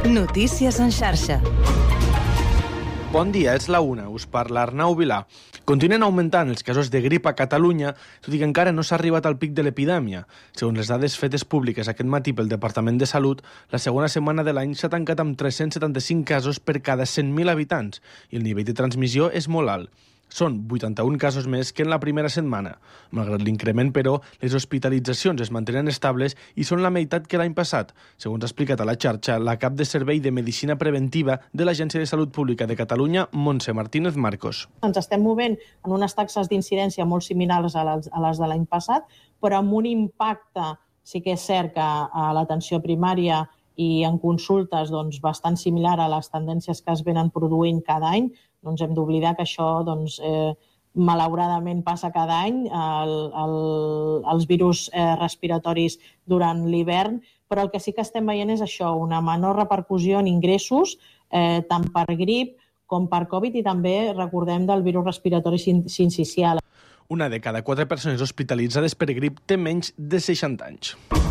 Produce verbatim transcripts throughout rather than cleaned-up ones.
Notícies en xarxa. Bon dia, és la una. Us parla Arnau Vilà. Continuen augmentant els casos de grip a Catalunya, tot i que encara no s'ha arribat al pic de l'epidèmia. Segons les dades fetes públiques aquest matí pel Departament de Salut, la segona setmana de l'any s'ha tancat amb tres-cents setanta-cinc casos per cada cent mil habitants i el nivell de transmissió és molt alt. Són vuitanta-un casos més que en la primera setmana. Malgrat l'increment, però, les hospitalitzacions es mantenen estables i són la meitat que l'any passat, segons ha explicat a la xarxa la cap de Servei de Medicina Preventiva de l'Agència de Salut Pública de Catalunya, Montse Martínez Marcos. Ens estem movent en unes taxes d'incidència molt similars a les, a les de l'any passat, però amb un impacte, sí que és cert que a l'atenció primària i en consultes doncs, bastant similar a les tendències que es venen produint cada any. No ens hem d'oblidar que això, doncs, eh, malauradament, passa cada any, el, el, els virus eh, respiratoris durant l'hivern, però el que sí que estem veient és això, una menor repercussió en ingressos, eh, tant per grip com per Covid, i també, recordem, del virus respiratori sincicial. Una de cada quatre persones hospitalitzades per grip té menys de seixanta anys.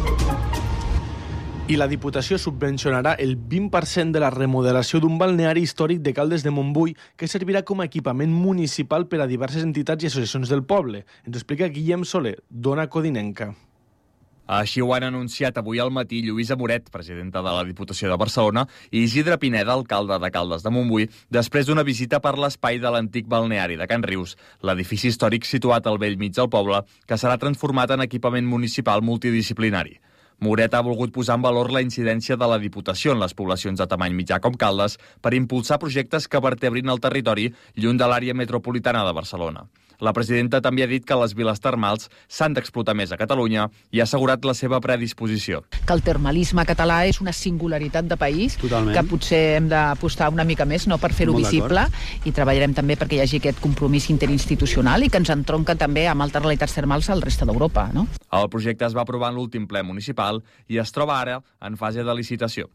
I la Diputació subvencionarà el vint per cent de la remodelació d'un balneari històric de Caldes de Montbui que servirà com a equipament municipal per a diverses entitats i associacions del poble. Ens ho explica Guillem Soler, dona codinenca. Així ho han anunciat avui al matí Lluïsa Moret, presidenta de la Diputació de Barcelona, i Isidre Pineda, alcalde de Caldes de Montbui, després d'una visita per l'espai de l'antic balneari de Can Rius, l'edifici històric situat al vell mig del poble, que serà transformat en equipament municipal multidisciplinari. Moret ha volgut posar en valor la incidència de la Diputació en les poblacions de tamany mitjà com Caldes per impulsar projectes que vertebrin el territori lluny de l'àrea metropolitana de Barcelona. La presidenta també ha dit que les viles termals s'han d'explotar més a Catalunya i ha assegurat la seva predisposició. Que el termalisme català és una singularitat de país. Totalment. Que potser hem d'apostar una mica més, no, per fer-ho visible, i treballarem també perquè hi hagi aquest compromís interinstitucional i que ens entronca també amb altres realitats termals al resta d'Europa, no? El projecte es va aprovar en l'últim ple municipal i es troba ara en fase de licitació.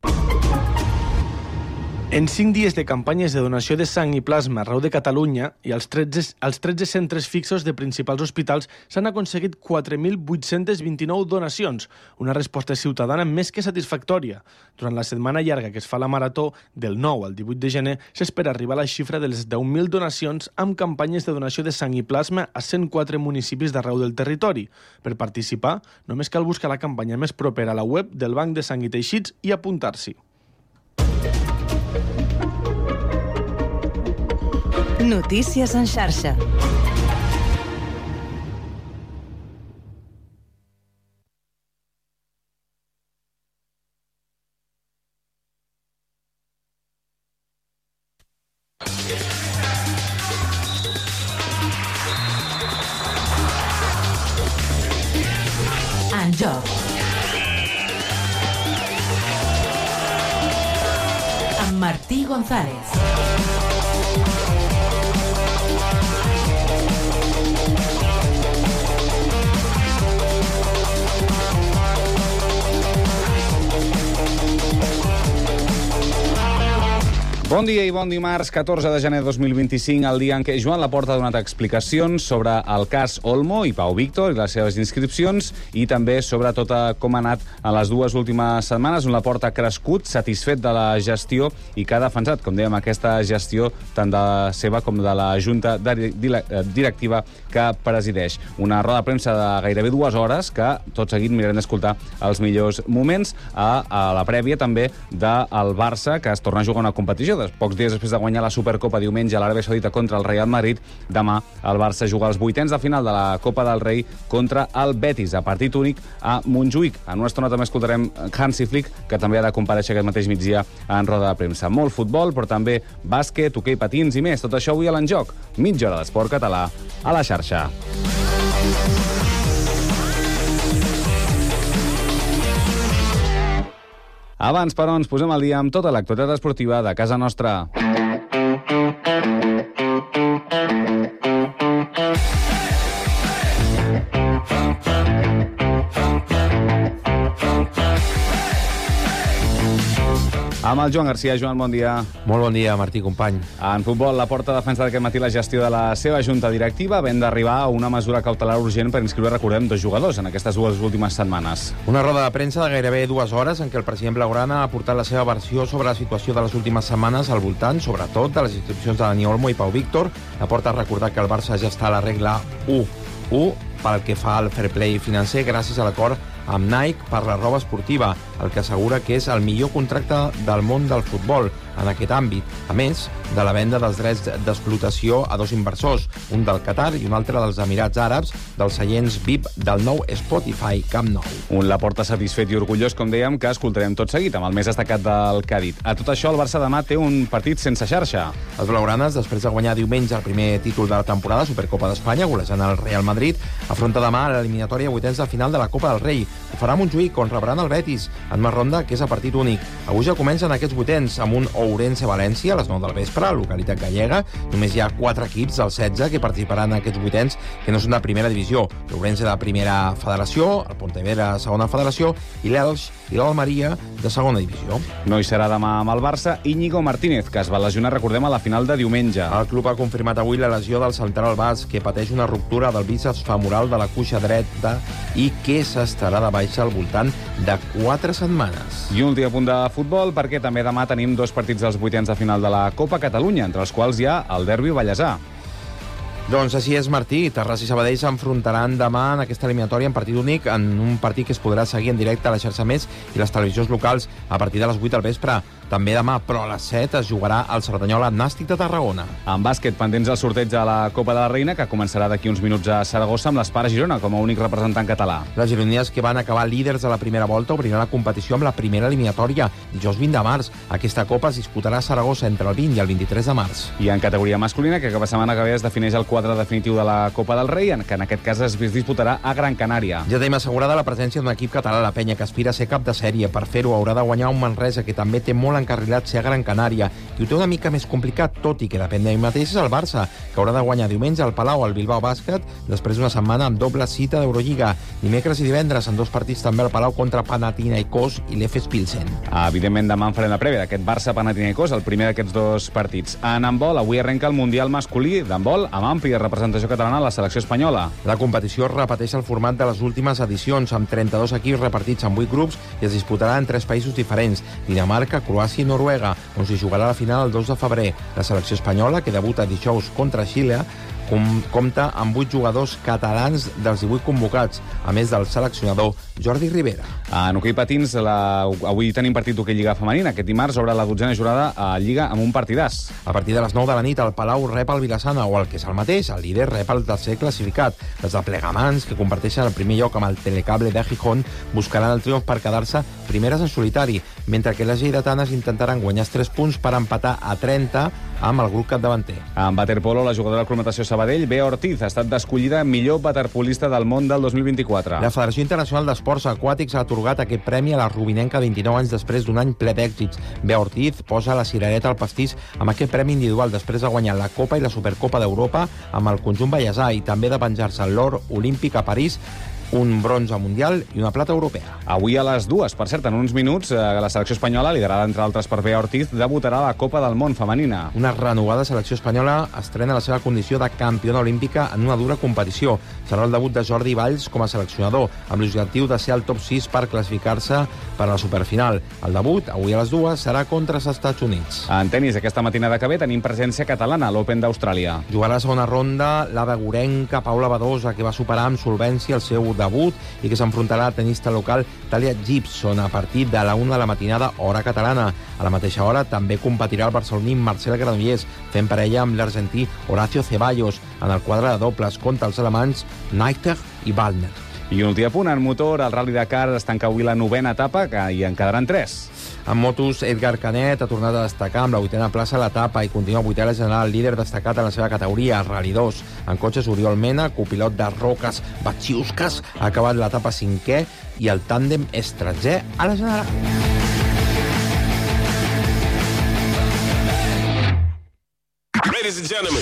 En cinc dies de campanyes de donació de sang i plasma arreu de Catalunya i als tretze, als tretze centres fixos de principals hospitals s'han aconseguit quatre mil vuit-cents vint-i-nou donacions, una resposta ciutadana més que satisfactòria. Durant la setmana llarga que es fa la marató, del nou al divuit de gener, s'espera arribar a la xifra de les deu mil donacions amb campanyes de donació de sang i plasma a cent quatre municipis d'arreu del territori. Per participar, només cal buscar la campanya més propera a la web del Banc de Sang i Teixits i apuntar-s'hi. Notícies en xarxa. En joc. Amb Martí González. Bon dia i bon dimarts, catorze de gener de dos mil vint-i-cinc, el dia en què Joan Laporta ha donat explicacions sobre el cas Olmo i Pau Víctor i les seves inscripcions i també sobre tot com ha anat en les dues últimes setmanes, on Laporta ha crescut, satisfet de la gestió i que ha defensat, com dèiem, aquesta gestió tant de la seva com de la Junta Directiva que presideix. Una roda de premsa de gairebé dues hores que tot seguit mirarem d'escoltar els millors moments a, a la prèvia també del Barça, que es torna a jugar una competició. Pocs dies després de guanyar la Supercopa diumenge a l'Aràbia Saudita contra el Real Madrid, demà el Barça juga als vuitens de final de la Copa del Rei contra el Betis, a partit únic a Montjuïc. En una estona també escoltarem Hansi Flick, que també ha de comparèixer aquest mateix migdia en roda de premsa. Molt futbol, però també bàsquet, hoquei patins i més. Tot això avui a l'Enjoc. Mitja hora d'esport català a la xarxa. Abans, però, ens posem al dia amb tota l'actualitat esportiva de casa nostra. Amb el Joan Garcia. Joan, bon dia. Molt bon dia, Martí, company. En futbol, la Porta defensa d'aquest matí la gestió de la seva junta directiva, havent d'arribar a una mesura cautelar urgent per inscriure, recordem, dos jugadors en aquestes dues últimes setmanes. Una roda de premsa de gairebé dues hores en què el president Blaugrana ha portat la seva versió sobre la situació de les últimes setmanes al voltant, sobretot, de les inscripcions de Dani Olmo i Pau Víctor. La Porta ha recordat que el Barça ja està a la regla u u pel que fa al fair play financer gràcies a l'acord amb Nike per la roba esportiva, el que assegura que és el millor contracte del món del futbol en aquest àmbit, a més de la venda dels drets d'explotació a dos inversors, un del Qatar i un altre dels Emirats Àrabs, dels seients V I P del nou Spotify Camp Nou. Un Laporta satisfet i orgullós, com dèiem, que escoltarem tot seguit, amb el més destacat del que ha dit. A tot això, el Barça demà té un partit sense xarxa. Els blaugranes, després de guanyar diumenge el primer títol de la temporada, Supercopa d'Espanya, golejant el Real Madrid, afronta demà l'eliminatòria vuitens de final de la Copa del Rei. Ho farà a Montjuïc, on rebran el Betis, en una ronda que és a partit únic. Avui ja comencen aquests vuitens amb un Ourense-València a les nou del vespre, localitat gallega. Només hi ha quatre equips dels setze que participaran en aquests vuitens que no són de primera divisió. L'Ourense de primera federació, el Pontevedra de segona federació i l'Elx i l'Almeria de segona divisió. No hi serà demà amb el Barça Íñigo Martínez, que es va lesionar, recordem, a la final de diumenge. El club ha confirmat avui la lesió del central basc, que pateix una ruptura del bíceps femoral de la cuixa dreta i que s'estarà de baixa al voltant de quatre setmanes. I un últim punt de futbol, perquè també demà tenim dos partits dels vuitens de final de la Copa Catalunya, entre els quals hi ha el derbi vallesà. Doncs així és, Martí. Terrassa i Sabadell s'enfrontaran demà en aquesta eliminatòria en partit únic, en un partit que es podrà seguir en directe a la xarxa Més i les televisions locals a partir de les vuit del vespre. També demà, però a les set, es jugarà el Cerdanyola Nàstic de Tarragona. En bàsquet, pendents del sorteig de la Copa de la Reina, que començarà d'aquí uns minuts a Saragossa amb l'Espar Girona com a únic representant català. Les gironines, que van acabar líders de la primera volta, obriran la competició amb la primera eliminatòria dijous vint de març. Aquesta Copa es disputarà a Saragossa entre el vint i el vint-i-tres de març. I en categoria masculina, que cada setmana que ve es defineix el quadre definitiu de la Copa del Rei, que en aquest cas es disputarà a Gran Canària. Ja tenim assegurada la presència d'un equip català, la Penya, que aspira a ser cap de sèrie. Per fer-ho haurà de guanyar un Manresa, que també té molt encarrilat ser a Gran Canària, i ho té una mica més complicat, tot i que depèn d'ell mateix, és el Barça, que haurà de guanyar diumenge al Palau al Bilbao Bàsquet, després d'una setmana amb doble cita d'Eurolliga. Dimecres i divendres en dos partits també al Palau contra Panathinaikos i l'E F E S Pilsen. Evidentment, demà en farem la prèvia d'aquest Barça-Panathinaikos, el primer d'aquests dos partits. En handbol, avui arrenca el Mundial masculí d'handbol amb àmplia representació catalana a la selecció espanyola. La competició repeteix el format de les últimes edicions, amb trenta-dos equips repartits en vuit grups, i es disputarà en tres països diferents: Dinamarca, Croàcia i Noruega, on s'hi jugarà la final el dos de febrer. La selecció espanyola, que debuta dijous contra Xile, com, compta amb vuit jugadors catalans dels divuit convocats, a més del seleccionador Jordi Rivera. En hoquei patins, la... avui tenim partit d'hoquei Lliga femenina. Aquest dimarts obre la dotzena jornada a Lliga amb un partidàs. A partir de les nou de la nit, el Palau rep el Vilassana, o el que és el mateix, el líder rep el tercer classificat. Les de Plegamans, que comparteixen el primer lloc amb el Telecable de Gijón, buscaran el triomf per quedar-se primeres en solitari, mentre que les lleidatanes intentaran guanyar els tres punts per empatar a trenta amb el grup capdavanter. En waterpolo, la jugadora de Cronotació Sabadell, Bea Ortiz, ha estat escollida millor waterpolista del món del dos mil vint-i-quatre. La Federació Internacional d'Esports Aquàtics ha atorgat aquest premi a la rubinenca vint-i-nou anys després d'un any ple d'èxits. Bea Ortiz posa la cirereta al pastís amb aquest premi individual després de guanyar la Copa i la Supercopa d'Europa amb el conjunt vallesà i també de penjar-se l'or olímpic a París, un bronze mundial i una plata europea. Avui a les dues, per cert, en uns minuts, la selecció espanyola, liderada entre altres per Bea Ortiz, debutarà a la Copa del Món femenina. Una renovada selecció espanyola estrena la seva condició de campiona olímpica en una dura competició. Serà el debut de Jordi Valls com a seleccionador, amb l'objectiu de ser al top sis per classificar-se per a la superfinal. El debut, avui a les dues, serà contra els Estats Units. En tenis, aquesta matinada que ve tenim presència catalana a l'Open d'Austràlia. Jugarà a la segona ronda la begurenca Paula Badosa, que va superar amb solvència el seu debut i que s'enfrontarà a la tenista local Talia Gibson a partir de la una de la matinada, hora catalana. A la mateixa hora també competirà el barceloní Marcel Granollers, fent parella amb l'argentí Horacio Ceballos en el quadre de dobles contra els alemanys Neiter i Waldner. I un últim punt, en motor, el Rally Dakar es tanca avui la novena etapa, que hi en quedaran tres. En motos, Edgar Canet ha tornat a destacar amb la vuitena plaça a l'etapa i continua vuitena general, líder destacat en la seva categoria, Rally dos. En cotxes, Oriol Mena, copilot de Roques Baciuskas, ha acabat l'etapa cinquè i el tàndem estranger a la general. Ladies and gentlemen.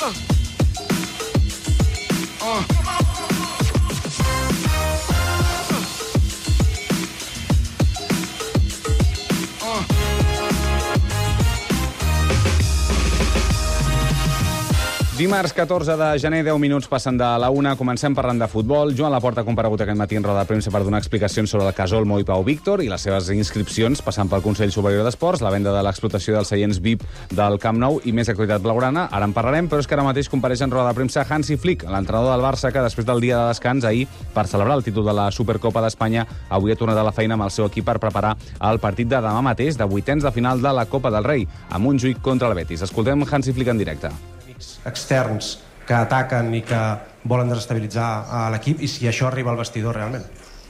Dimarts catorze de gener, deu minuts passen de la una. Comencem parlant de futbol. Joan Laporta ha comparegut aquest matí en roda de premsa per donar explicacions sobre el cas Olmo i Pau Víctor i les seves inscripcions, passant pel Consell Superior d'Esports, la venda de l'explotació dels seients V I P del Camp Nou i més actualitat blaugrana. Ara en parlarem, però és que ara mateix compareix en roda de premsa Hansi Flick, l'entrenador del Barça, que després del dia de descans ahir, per celebrar el títol de la Supercopa d'Espanya, avui ha tornat a la feina amb el seu equip per preparar el partit de demà mateix, de vuitens de final de la Copa del Rei, a Montjuïc contra el Betis. Escoltem Hansi Flick en directe. Externs que ataquen i que volen desestabilitzar a l'equip i si això arriba al vestidor realment.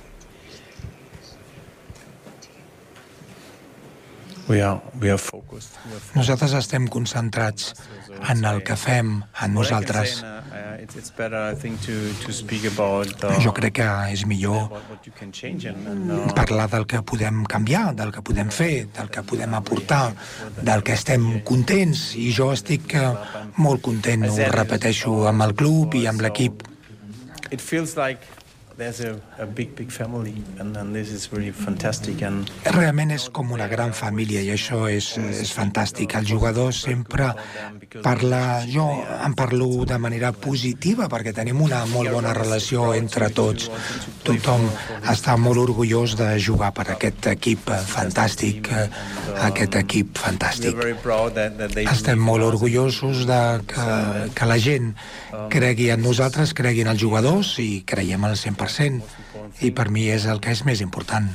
We are, we are focused. We are focused. Nosaltres estem concentrats en el que fem, en nosaltres. Jo crec que és millor parlar del que podem canviar, del que podem fer, del que podem aportar, del que estem contents, i jo estic molt content, ho repeteixo, amb el club i amb l'equip. It feels like there's a, a big, big family, and, and this is really fantastic. And... Realment és com una gran família i això és, és fantàstic. El jugador sempre parla, jo en parlo de manera positiva perquè tenim una molt bona relació entre tots. Tothom està molt orgullós de jugar per aquest equip fantàstic, aquest equip fantàstic. Estem molt orgullosos de que, que la gent cregui en nosaltres, cregui en els jugadors i creiem al cent per cent. I per mi és el que és més important.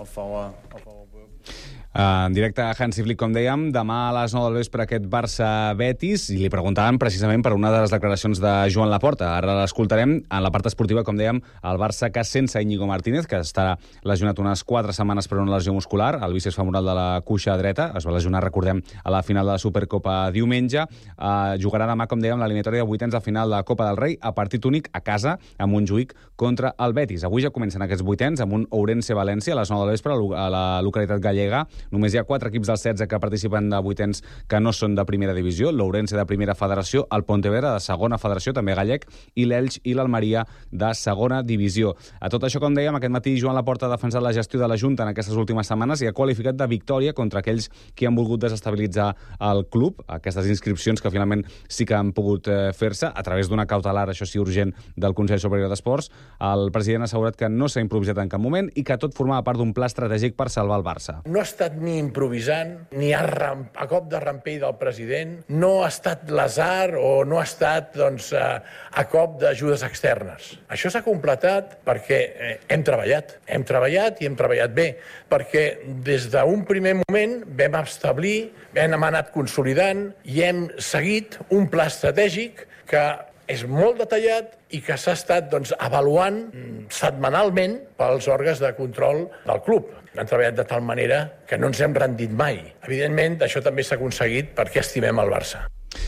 En directe a Hansi Flick, com dèiem, demà a les nou del vespre aquest Barça-Betis, i li preguntàvem precisament per una de les declaracions de Joan Laporta. Ara l'escoltarem. En la part esportiva, com dèiem, el Barça que sense Íñigo Martínez, que estarà lesionat unes quatre setmanes per una lesió muscular, el bíceps femoral de la cuixa dreta, es va lesionar, recordem, a la final de la Supercopa diumenge. Uh, jugarà demà, com dèiem, l'eliminatòria de vuitens de final de la Copa del Rei, a partit únic a casa, a Montjuïc, contra el Betis. Avui ja comencen aquests vuitens amb un Ourense-València a les nou del vespre a la localitat gallega. Només hi ha quatre equips dels setze que participen de vuitens que no són de primera divisió, l'Ourense de primera federació, el Pontevedra de segona federació, també gallec, i l'Elx i l'Almeria de segona divisió. A tot això, com dèiem, aquest matí Joan Laporta ha defensat la gestió de la Junta en aquestes últimes setmanes i ha qualificat de victòria contra aquells que han volgut desestabilitzar el club, aquestes inscripcions que finalment sí que han pogut eh, fer-se a través d'una cautelar, això sí, urgent del Consell Superior d'Esports. El president ha assegurat que no s'ha improvisat en cap moment i que tot formava part d'un pla estratègic per salvar el Barça. No ha estat ni improvisant, ni a, ram, a cop de rampell del president, no ha estat l'azar o no ha estat doncs, a, a cop d'ajudes externes. Això s'ha completat perquè eh, hem treballat, hem treballat i hem treballat bé, perquè des d'un primer moment vam establir, hem anat consolidant i hem seguit un pla estratègic que és molt detallat i que s'ha estat doncs, avaluant setmanalment pels òrgans de control del club. Han treballat de tal manera que no ens hem rendit mai. Evidentment, això també s'ha aconseguit perquè estimem el Barça.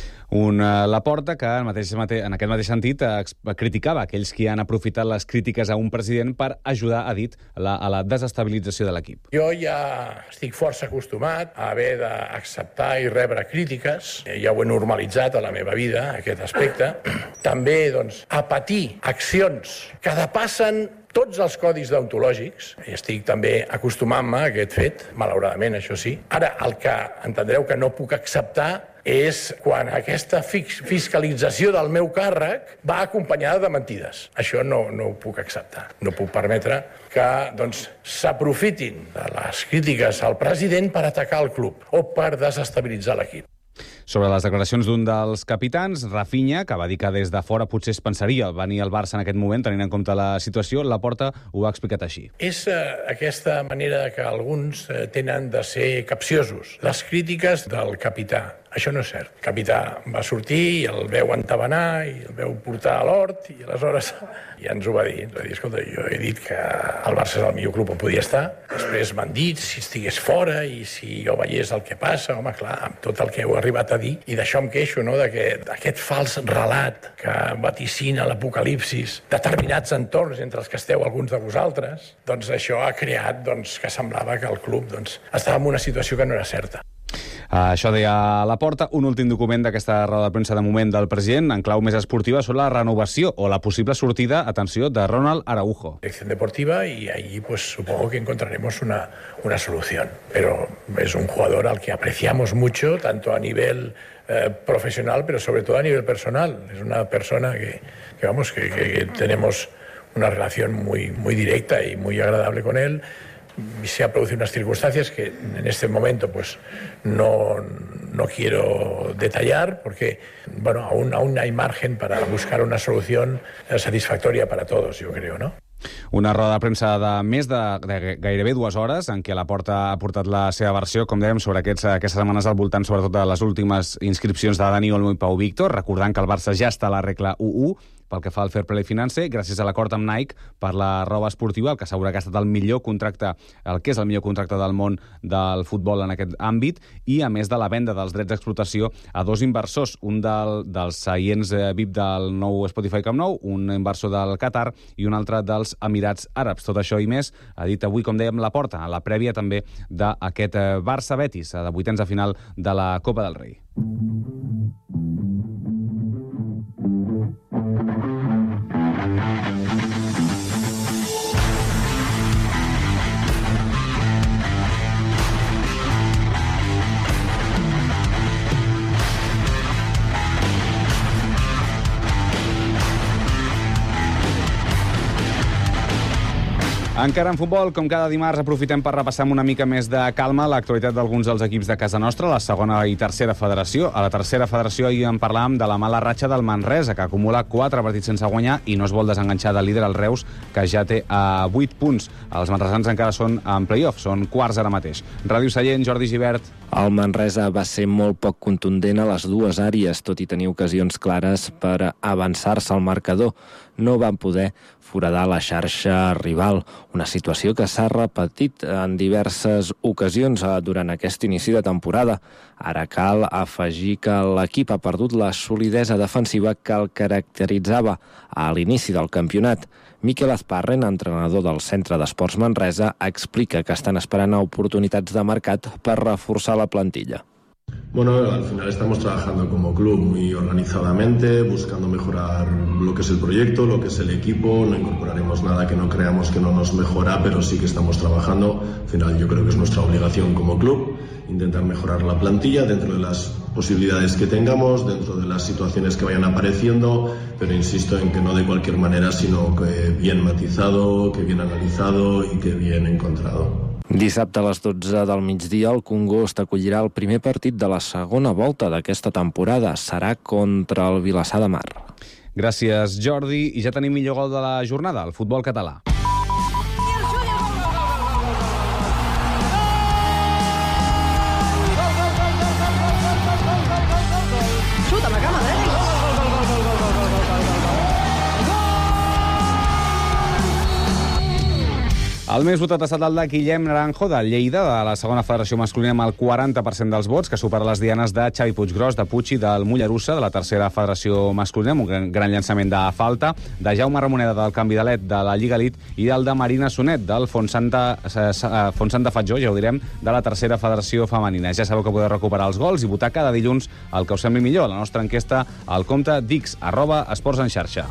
Un uh, Laporta que en, mateix, en aquest mateix sentit uh, criticava aquells que han aprofitat les crítiques a un president per ajudar, ha dit, la, a la desestabilització de l'equip. Jo ja estic força acostumat a haver d'acceptar i rebre crítiques. Ja ho he normalitzat a la meva vida, aquest aspecte. També doncs, a patir accions que depassen tots els codis deontològics. Estic també acostumant-me a aquest fet, malauradament, això sí. Ara, el que entendreu que no puc acceptar és quan aquesta fiscalització del meu càrrec va acompanyada de mentides. Això no, no ho puc acceptar. No puc permetre que doncs, s'aprofitin de les crítiques al president per atacar el club o per desestabilitzar l'equip. Sobre les declaracions d'un dels capitans, Rafinha, que va dir que des de fora potser es pensaria venir al Barça en aquest moment, tenint en compte la situació, Laporta ho ha explicat així. És eh, aquesta manera que alguns eh, tenen de ser capciosos. Les crítiques del capità. Això no és cert. El capità va sortir i el veu entabanar i el veu portar a l'hort i aleshores ja ens ho va dir. Ens va dir, escolta, jo he dit que el Barça és el millor club on podia estar. Després m'han dit si estigués fora i si jo veiés el que passa. Home, clar, amb tot el que heu arribat a dir. I d'això em queixo, no?, d'aquest fals relat que vaticina l'apocalipsis, determinats entorns entre els que esteu alguns de vosaltres. Doncs això ha creat doncs, que semblava que el club doncs, estava en una situació que no era certa. Això deia Laporta. Un últim document d'aquesta roda de premsa de moment del president, en clau més esportiva, sobre la renovació o la possible sortida, atenció, de Ronald Araujo. Dirección deportiva y allí pues supongo que encontraremos una, una solución. Pero es un jugador al que apreciamos mucho, tanto a nivel eh, profesional, pero sobre todo a nivel personal. Es una persona que, que vamos, que, que, que tenemos una relación muy, muy directa y muy agradable con él. Se han producido unas circunstancias que en este momento pues no, no quiero detallar porque bueno, aún, aún hay margen para buscar una solución satisfactoria para todos, yo creo, ¿no? Una roda de premsa de més de, de gairebé dues hores en què Laporta ha portat la seva versió, com dèiem, sobre aquests, aquestes setmanes al voltant, sobretot de les últimes inscripcions de Dani Olmo i Pau Víctor, recordant que el Barça ja està a la regla u u, pel que fa al fair play financer, gràcies a l'acord amb Nike per la roba esportiva, el que assegura que ha estat el millor contracte, el que és el millor contracte del món del futbol en aquest àmbit, i a més de la venda dels drets d'explotació a dos inversors, un del, dels seients V I P del nou Spotify Camp Nou, un inversor del Qatar i un altre dels Emirats Àrabs. Tot això i més ha dit avui, com dèiem, Laporta, a la prèvia també d'aquest Barça-Betis, de vuitens de final de la Copa del Rei. Encara en futbol, com cada dimarts, aprofitem per repassar amb una mica més de calma l'actualitat d'alguns dels equips de casa nostra, la segona i tercera federació. A la tercera federació ahir en parlàvem de la mala ratxa del Manresa, que acumula quatre partits sense guanyar i no es vol desenganxar del líder, el Reus, que ja té a vuit punts. Els manresans encara són en play-off, són quarts ara mateix. Ràdio Sallent, Jordi Gibert. El Manresa va ser molt poc contundent a les dues àrees, tot i tenir ocasions clares per avançar-se al marcador. No van poder foradar la xarxa rival, una situació que s'ha repetit en diverses ocasions durant aquest inici de temporada. Ara cal afegir que l'equip ha perdut la solidesa defensiva que el caracteritzava a l'inici del campionat. Miquel Azparren, entrenador del Centre d'Esports Manresa, explica que estan esperant oportunitats de mercat per reforçar la plantilla. Bueno, al final estamos trabajando como club muy organizadamente, buscando mejorar lo que es el proyecto, lo que es el equipo. No incorporaremos nada que no creamos que no nos mejora, pero sí que estamos trabajando. Al final yo creo que es nuestra obligación como club intentar mejorar la plantilla dentro de las posibilidades que tengamos, dentro de las situaciones que vayan apareciendo, pero insisto en que no de cualquier manera, sino que bien matizado, que bien analizado y que bien encontrado. Dissabte a les dotze del migdia el Congost acollirà el primer partit de la segona volta d'aquesta temporada. Serà contra el Vilassar de Mar. Gràcies, Jordi. I ja tenim millor gol de la jornada, el futbol català. Xuta amb la cama, eh? El més votat ha estat el de Guillem Naranjo, de Lleida, de la segona federació masculina, amb el quaranta per cent dels vots, que supera les dianes de Xavi Puiggròs, de Puig i del Mollerussa, de la tercera federació masculina, amb un gran, gran llançament de falta, de Jaume Ramoneda, del Canvi d'Alet, de la Lliga Elite, i del de Marina Sonet, del Fontsanta, eh, Fontsanta Fatjó, ja ho direm, de la tercera federació femenina. Ja sabeu que podeu recuperar els gols i votar cada dilluns el que us sembli millor. La nostra enquesta al compte dix, arroba esports en xarxa.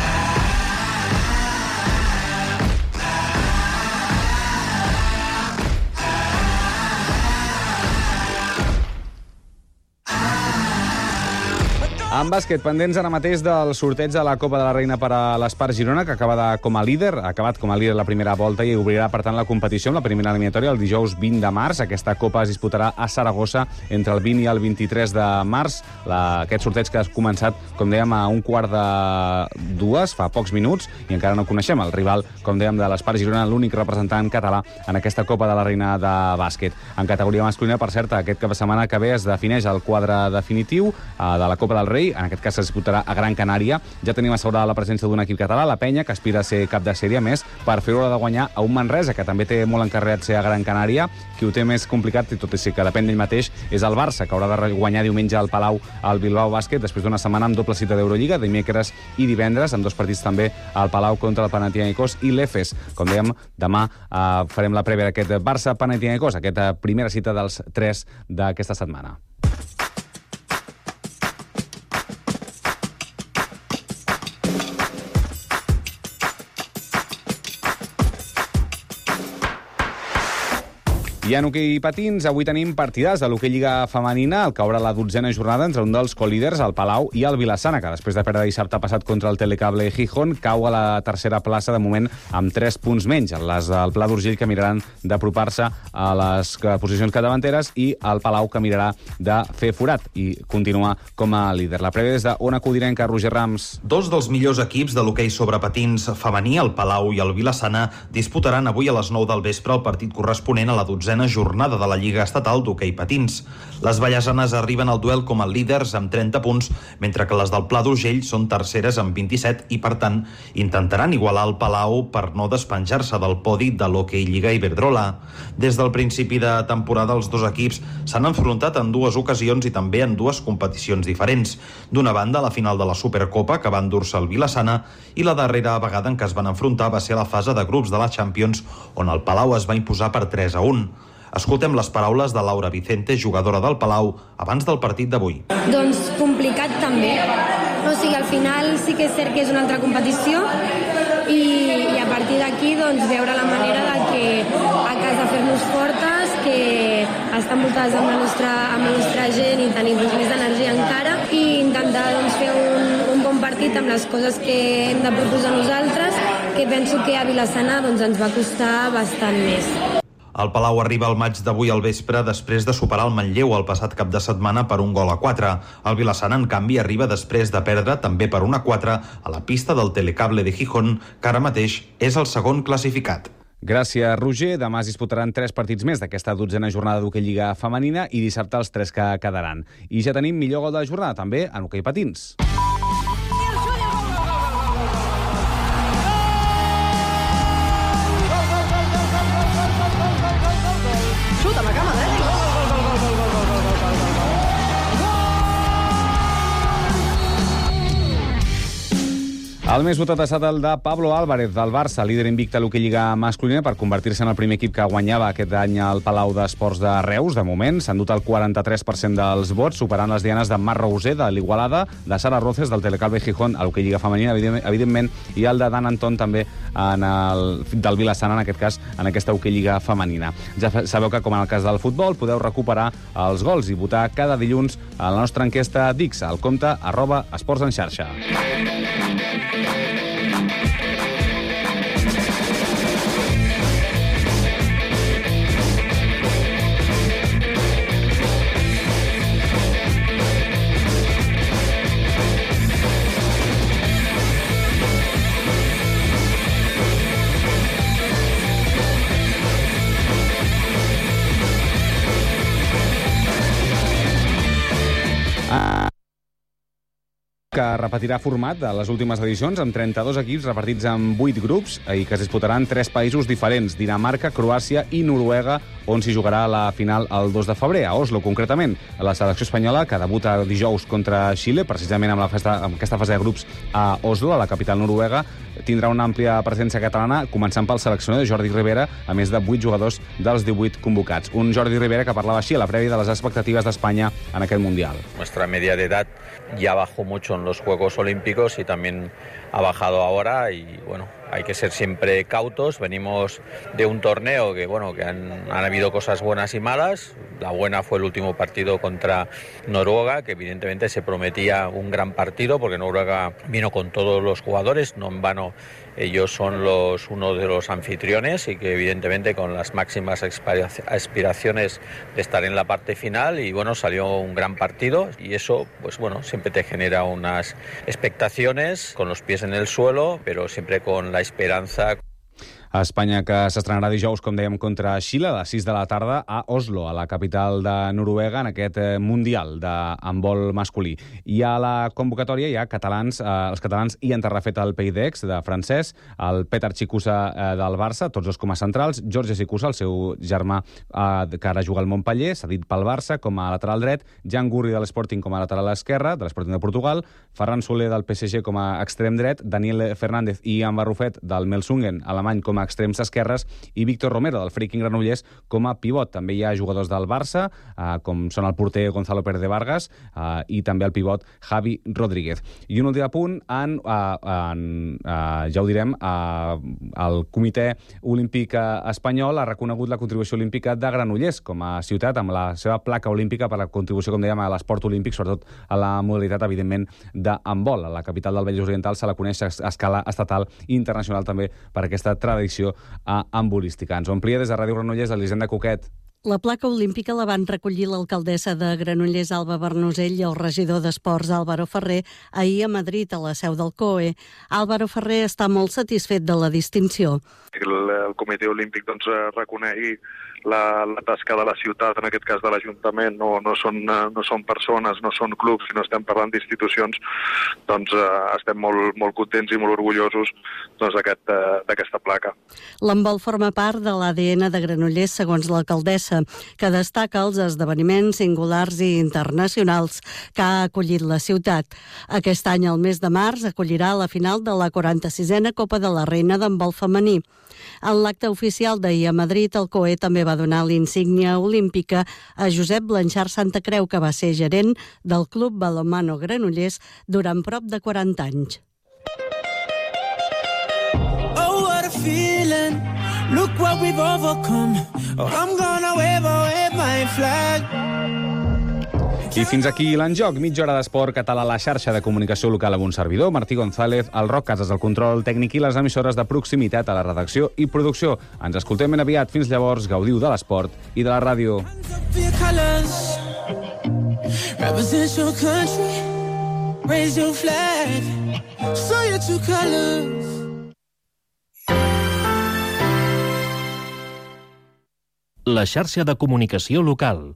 En bàsquet, pendents ara mateix del sorteig de la Copa de la Reina per a l'Espart Girona, que acaba de, com a líder, ha acabat com a líder la primera volta i obrirà, per tant, la competició amb la primera eliminatòria el dijous vint de març. Aquesta Copa es disputarà a Saragossa entre el vint i el vint-i-tres de març. La, aquest sorteig que ha començat, com dèiem, a un quart de dues, fa pocs minuts, i encara no coneixem el rival, com dèiem, de l'Espart Girona, l'únic representant català en aquesta Copa de la Reina de bàsquet. En categoria masculina, per cert, aquest cap de setmana que ve es defineix el quadre definitiu de la Copa del Rei, Sabadell, en aquest cas es disputarà a Gran Canària. Ja tenim assegurada la presència d'un equip català, la Penya, que aspira a ser cap de sèrie, més per fer hora de guanyar a un Manresa, que també té molt encarregat ser a Gran Canària. Qui ho té més complicat, i tot i ser que depèn d'ell mateix, és el Barça, que haurà de guanyar diumenge al Palau al Bilbao Bàsquet, després d'una setmana amb doble cita d'Eurolliga, dimecres i divendres, amb dos partits també al Palau contra el Panathinaikos i l'Efes. Com dèiem, demà eh, farem la prèvia d'aquest Barça-Panathinaikos, aquesta primera cita dels tres d'aquesta setmana. I en hoquei patins, avui tenim partidars de l'hoquei Lliga Femenina, el que obre la dotzena jornada entre un dels colíders, el Palau, i el Vilassana, que després de perdre dissabte passat contra el Telecable Gijón, cau a la tercera plaça de moment amb tres punts menys. Les del Pla d'Urgell, que miraran d'apropar-se a les posicions capdavanteres, i el Palau, que mirarà de fer forat i continuar com a líder. La prèvia des d'Ona Codirenca, Roger Rams. Dos dels millors equips de l'hoquei sobre patins femení, el Palau i el Vilassana, disputaran avui a les nou del vespre el partit corresponent a la dotzena jornada de la Lliga Estatal d'Hoquei Patins. Les ballasanes arriben al duel com a líders amb trenta punts, mentre que les del Pla d'Urgell són terceres amb vint-i-set i, per tant, intentaran igualar el Palau per no despenjar-se del podi de l'Hoquei Lliga Iberdrola. Des del principi de temporada, els dos equips s'han enfrontat en dues ocasions i també en dues competicions diferents. D'una banda, la final de la Supercopa, que va endur-se el Vilassana, i la darrera vegada en què es van enfrontar va ser a la fase de grups de la Champions, on el Palau es va imposar per tres a un. Escoltem les paraules de Laura Vicente, jugadora del Palau, abans del partit d'avui. Doncs complicat també. O sigui, al final sí que és cert que és una altra competició i, i a partir d'aquí doncs, veure la manera de que a casa fer-nos fortes, que estar envoltades amb la nostra, amb la nostra gent i tenir doncs, més d'energia encara, i intentar doncs, fer un, un bon partit amb les coses que hem de proposar nosaltres, que penso que a Vilassana doncs, ens va costar bastant més. El Palau arriba al maig d'avui al vespre després de superar el Manlleu el passat cap de setmana per un gol a quatre. El Vilassana, en canvi, arriba després de perdre també per un a quatre a la pista del Telecable de Gijón, que ara mateix és el segon classificat. Gràcies, Roger. Demà es disputaran tres partits més d'aquesta dotzena jornada d'hoquei Lliga Femenina i dissabte els tres que quedaran. I ja tenim millor gol de la jornada, també, en hoquei patins. El més votat ha estat el de Pablo Álvarez, del Barça, líder invicte a l'hoquei Lliga masculina, per convertir-se en el primer equip que guanyava aquest any al Palau d'Esports de Reus. De moment, s'han dut el quaranta-tres per cent dels vots, superant les dianes de Mar Roser, de l'Igualada, de Sara Roces, del Telecable Gijón, a l'hoquei Lliga femenina, evidentment, i el de Dan Anton, també, en el, del Vilassana, en aquest cas, en aquesta hoquei Lliga femenina. Ja sabeu que, com en el cas del futbol, podeu recuperar els gols i votar cada dilluns a la nostra enquesta D I X, al compte arroba esports en xarxa. que repetirà format de les últimes edicions amb trenta-dos equips repartits en vuit grups i que es disputaran tres països diferents, Dinamarca, Croàcia i Noruega, on s'hi jugarà la final el dos de febrer, a Oslo concretament. La selecció espanyola, que debuta dijous contra Xile, precisament amb, la festa, amb aquesta fase de grups a Oslo, a la capital noruega, tindrà una àmplia presència catalana, començant pel seleccionador Jordi Rivera, a més de vuit jugadors dels divuit convocats. Un Jordi Rivera que parlava així a la prèvia de les expectatives d'Espanya en aquest Mundial. Nuestra media de edad ya bajó mucho en los Juegos Olímpicos y también ha bajado ahora y bueno, hay que ser siempre cautos. Venimos de un torneo que bueno, que han, han habido cosas buenas y malas. La buena fue el último partido contra Noruega, que evidentemente se prometía un gran partido porque Noruega vino con todos los jugadores, no en vano ellos son los uno de los anfitriones y que evidentemente con las máximas aspiraciones de estar en la parte final y bueno, salió un gran partido y eso pues bueno, siempre te genera unas expectaciones con los pies en el suelo, pero siempre con la esperanza. A Espanya, que s'estrenarà dijous, com dèiem, contra Xile, a les sis de la tarda, a Oslo, a la capital de Noruega, en aquest Mundial d'handbol masculí. I a la convocatòria hi ha catalans, eh, els catalans Ian Tarrafet al Pays d'Aix, de francès, el Petar Chicusa eh, del Barça, tots dos com a centrals, Jorge Sicusa, el seu germà, eh, que ara juga al Montpellier, cedit pel Barça, com a lateral dret, Jan Gurri de l'Sporting com a lateral esquerre, de l'Sporting de Portugal, Ferran Soler del P S G com a extrem dret, Daniel Fernández i Ian Barrufet del Melsungen, alemany, com a extrems esquerres, i Víctor Romero del Freaking Granollers com a pivot. També hi ha jugadors del Barça, eh, com són el porter Gonzalo Pérez de Vargas eh, i també el pivot Javi Rodríguez. I un últim apunt, en, eh, en, eh, ja ho direm, eh, el Comitè Olímpic Espanyol ha reconegut la contribució olímpica de Granollers com a ciutat, amb la seva placa olímpica per la contribució, com dèiem, a l'esport olímpic, sobretot a la modalitat, evidentment, d'handbol. A la capital del Vallès Oriental se la coneix a escala estatal i internacional també per aquesta tradició a handbolística. Ens ho amplia des de Ràdio Granollers, Elisenda Coquet. La placa olímpica la van recollir l'alcaldessa de Granollers, Alba Bernusell, i el regidor d'Esports, Álvaro Ferrer, ahir a Madrid, a la seu del C O E. Álvaro Ferrer està molt satisfet de la distinció. El, el Comitè Olímpic doncs, reconegui la, la tasca de la ciutat, en aquest cas de l'Ajuntament, no, no, són, no són persones, no són clubs, sinó estem parlant d'institucions, doncs eh, estem molt, molt contents i molt orgullosos doncs, d'aquesta aquest, placa. L'handbol forma part de l'A D N de Granollers, segons l'alcaldessa, que destaca els esdeveniments singulars i internacionals que ha acollit la ciutat. Aquest any, al mes de març, acollirà la final de la quaranta-sisena Copa de la Reina d'handbol femení. En l'acte oficial d'ahir a Madrid, el C O E també va donar l'insígnia olímpica a Josep Blanchard Santacreu, que va ser gerent del Club Balonmano Granollers durant prop de quaranta anys. Oh, what a feeling. Look what we've overcome. Oh, I'm gonna wave, wave my flag. I fins aquí l'Enjoc, mitja hora d'esport català a la xarxa de comunicació local amb un servidor, Martí González, el Roc Casas del control tècnic i les emissores de proximitat a la redacció i producció. Ens escoltem ben aviat. Fins llavors, gaudiu de l'esport i de la ràdio. Represent your country, raise your flag, show your true colors. La xarxa de comunicació local.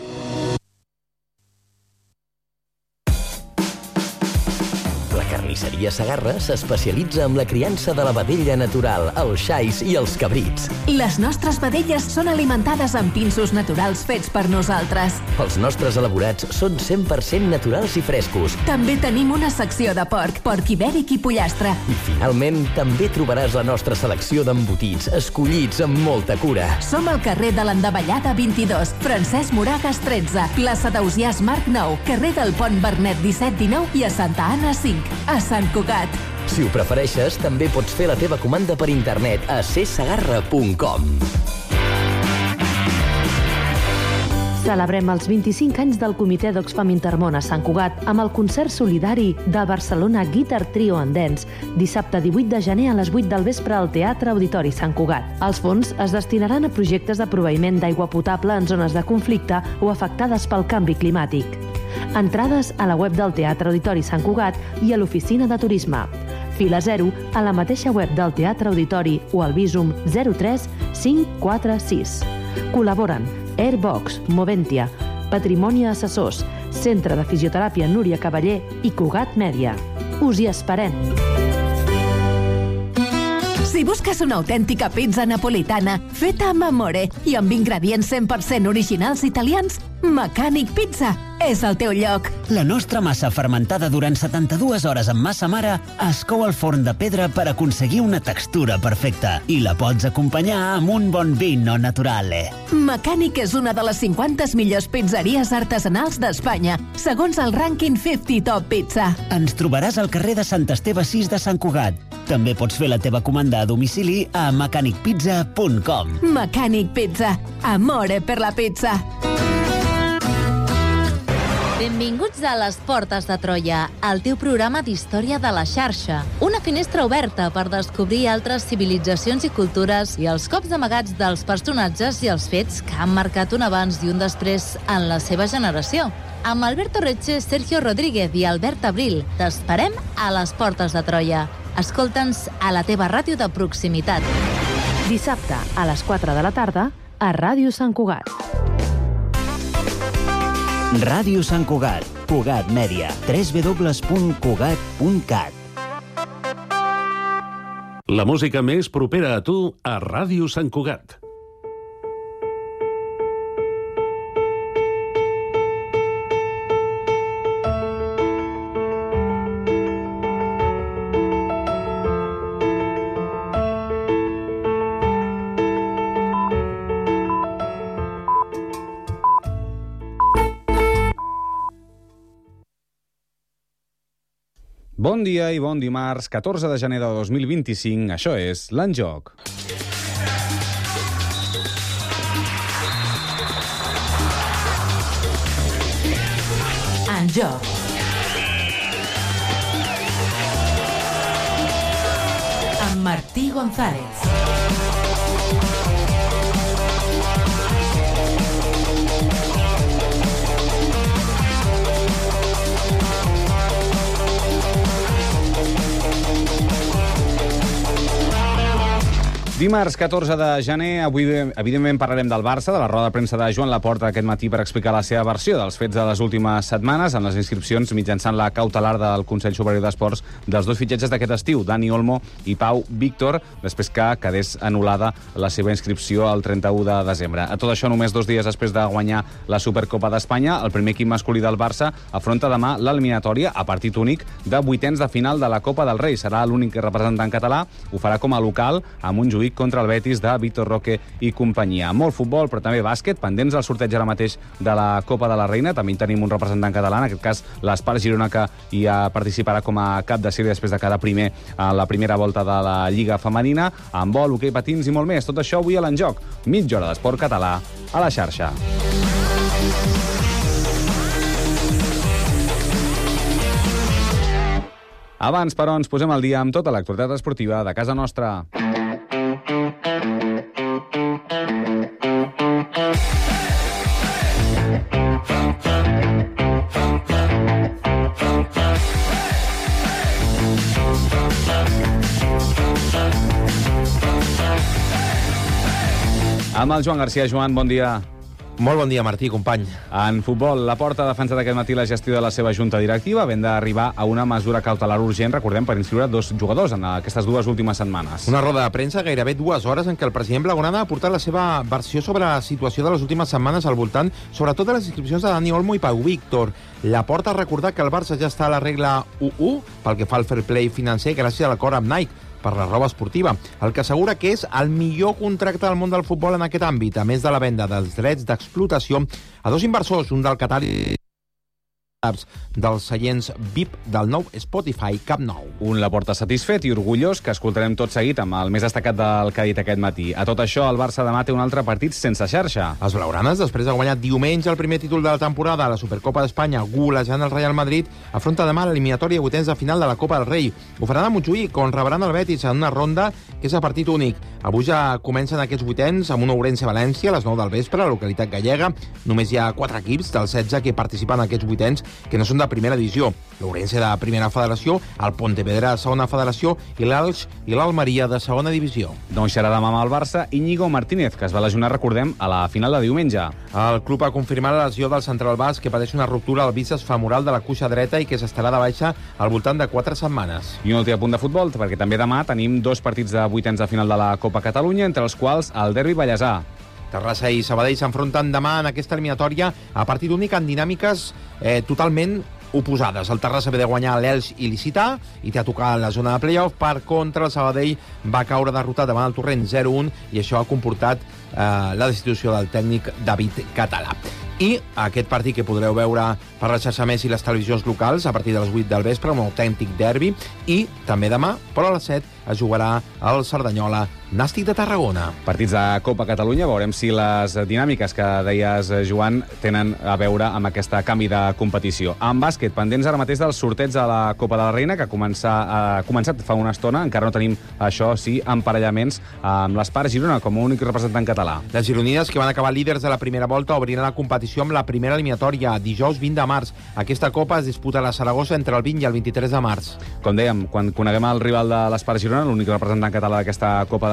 Carnisseria Segarra s'especialitza en la criança de la vedella natural, els xais i els cabrits. Les nostres vedelles són alimentades amb pinsos naturals fets per nosaltres. Els nostres elaborats són cent per cent naturals i frescos. També tenim una secció de porc, porc ibèric i pollastre. I finalment, també trobaràs la nostra selecció d'embotits, escollits amb molta cura. Som al carrer de l'Endavellada vint-i-dos, Francesc Moragas tretze, plaça d'Ausiàs Marc nou, carrer del Pont Vernet disset dinou i a Santa Anna cinc. A Sant Cugat. Si ho prefereixes, també pots fer la teva comanda per internet a c segarra punt com. Celebrem els vint-i-cinc anys del Comitè d'Oxfam Intermón a Sant Cugat amb el concert solidari del Barcelona Guitar Trio and Dance, dissabte divuit de gener a les vuit del vespre al Teatre Auditori Sant Cugat. Els fons es destinaran a projectes de proveïment d'aigua potable en zones de conflicte o afectades pel canvi climàtic. Entrades a la web del Teatre Auditori Sant Cugat i a l'oficina de turisme. Fila zero a la mateixa web del Teatre Auditori o al Visum zero tres cinc quatre sis. Col·laboren Airbox, Moventia, Patrimoni Assessors, Centre de Fisioteràpia Núria Cavaller i Cugat Mèdia. Us hi esperem! Si busques una autèntica pizza napolitana feta amb amore i amb ingredients cent per cent originals italians, Mecànic Pizza és el teu lloc. La nostra massa fermentada durant setanta-dues hores amb massa mare es cou al forn de pedra per aconseguir una textura perfecta i la pots acompanyar amb un bon vino naturale. Mecànic és una de les cinquanta millors pizzeries artesanals d'Espanya, segons el rànquing cinquanta Top Pizza. Ens trobaràs al carrer de Sant Esteve sis de Sant Cugat. També pots fer la teva comanda a domicili a mecànic pizza punt com. Mecànic Pizza. Amore per la pizza. Benvinguts a Les Portes de Troia, el teu programa d'història de la xarxa. Una finestra oberta per descobrir altres civilitzacions i cultures i els cops amagats dels personatges i els fets que han marcat un abans i un després en la seva generació. Amb Alberto Reche, Sergio Rodríguez i Albert Abril, t'esperem a Les Portes de Troia. Escolta'ns a la teva ràdio de proximitat. Dissabte, a les quatre de la tarda, a Ràdio Sant Cugat. Ràdio Sant Cugat, Cugat Mèdia, w w w punt cugat punt cat. La música més propera a tu a Ràdio Sant Cugat. Bon dia i bon dimarts, catorze de gener de dos mil vint-i-cinc. Això és l'Enjoc. Enjoc. Amb Martí González. Dimarts, catorze de gener, avui evidentment parlarem del Barça, de la roda de premsa de Joan Laporta aquest matí per explicar la seva versió dels fets de les últimes setmanes amb les inscripcions mitjançant la cautelar del Consell Superior d'Esports dels dos fitxatges d'aquest estiu, Dani Olmo i Pau Víctor, després que quedés anul·lada la seva inscripció el trenta-u de desembre. A tot això, només dos dies després de guanyar la Supercopa d'Espanya, el primer equip masculí del Barça afronta demà l'eliminatòria a partit únic de vuitens de final de la Copa del Rei. Serà l'únic representant català, ho farà com a local amb un Juí contra el Betis de Víctor Roque i companyia. Molt futbol, però també bàsquet, pendents del sorteig ara mateix de la Copa de la Reina. També tenim un representant català, en aquest cas l'Espar Girona, que hi participarà com a cap de sèrie després de quedar primer a la primera volta de la Lliga Femenina, amb vol, hoquei patins i molt més. Tot això avui a l'Enjoc. Mitja hora d'esport català a la xarxa. Abans, però, ens posem al dia amb tota l'actualitat esportiva de casa nostra. Amb el Joan Garcia. Joan, bon dia. Molt bon dia, Martí, company. En futbol, Laporta ha defensat aquest matí la gestió de la seva junta directiva, havent d'arribar a una mesura cautelar urgent, recordem, per inscriure dos jugadors en aquestes dues últimes setmanes. Una roda de premsa gairebé dues hores en què el president Blaugrana ha portat la seva versió sobre la situació de les últimes setmanes al voltant, sobretot de les inscripcions de Dani Olmo i Pau Víctor. Laporta ha recordat que el Barça ja està a la regla u u pel que fa al fair play financer gràcies a l'acord amb Nike per la roba esportiva, el que assegura que és el millor contracte del món del futbol en aquest àmbit, a més de la venda dels drets d'explotació a dos inversors, un del Qatar i dels seients V I P del nou Spotify Camp Nou. Un Laporta satisfet i orgullós que escoltarem tot seguit amb el més destacat del que ha dit aquest matí. A tot això, el Barça demà té un altre partit sense xarxa. Els blaugranes, després de guanyar diumenge el primer títol de la temporada a la Supercopa d'Espanya, golejant el Real Madrid, afronta demà l'eliminatòria vuitens de final de la Copa del Rei. Ho faran a Montjuïc, on rebran el Betis en una ronda que és a partit únic. Avui ja comencen aquests vuitens amb una Ourense-València a les nou del vespre, a la localitat gallega. Només hi ha quatre equips dels setze que participen en aquests vuitens que no són de primera divisió. L'Ourense de primera federació, el Pontevedra de segona federació i l'Elx i l'Almeria de segona divisió. No hi serà demà amb el Barça Íñigo Martínez, que es va lesionar, recordem, a la final de diumenge. El club ha confirmat la lesió del central basc, que pateix una ruptura al bíceps femoral de la cuixa dreta i que s'estarà de baixa al voltant de quatre setmanes. I un últim apunt de futbol, perquè també demà tenim dos partits de vuitens de final de la Copa Catalunya, entre els quals el derbi vallesà. Terrassa i Sabadell s'enfronten demà en aquesta eliminatòria a partit únic en dinàmiques eh, totalment oposades. El Terrassa ve de guanyar l'Elx i Licità i té a tocar la zona de playoff. Per contra, el Sabadell va caure derrotat davant el Torrent zero a un i això ha comportat eh, la destitució del tècnic David Català. I aquest partit que podreu veure per la xarxa Més i les televisions locals a partir de les vuit del vespre, un autèntic derbi, i també demà, però a les set, es jugarà el Cerdanyola Nàstic de Tarragona. Partits de Copa Catalunya, veurem si les dinàmiques que deies, Joan, tenen a veure amb aquest canvi de competició. En bàsquet, pendents ara mateix del sorteig de la Copa de la Reina, que ha començat fa una estona, encara no tenim això, sí, emparellaments amb l'Espar Girona com a únic representant català. Les gironines, que van acabar líders de la primera volta, obriran la competició amb la primera eliminatòria, dijous vint de març. Aquesta Copa es disputa a la Saragossa entre el vint i el vint-i-tres de març. Com dèiem, quan coneguem el rival de l'Espar Girona, l'únic representant català d'aquesta Copa de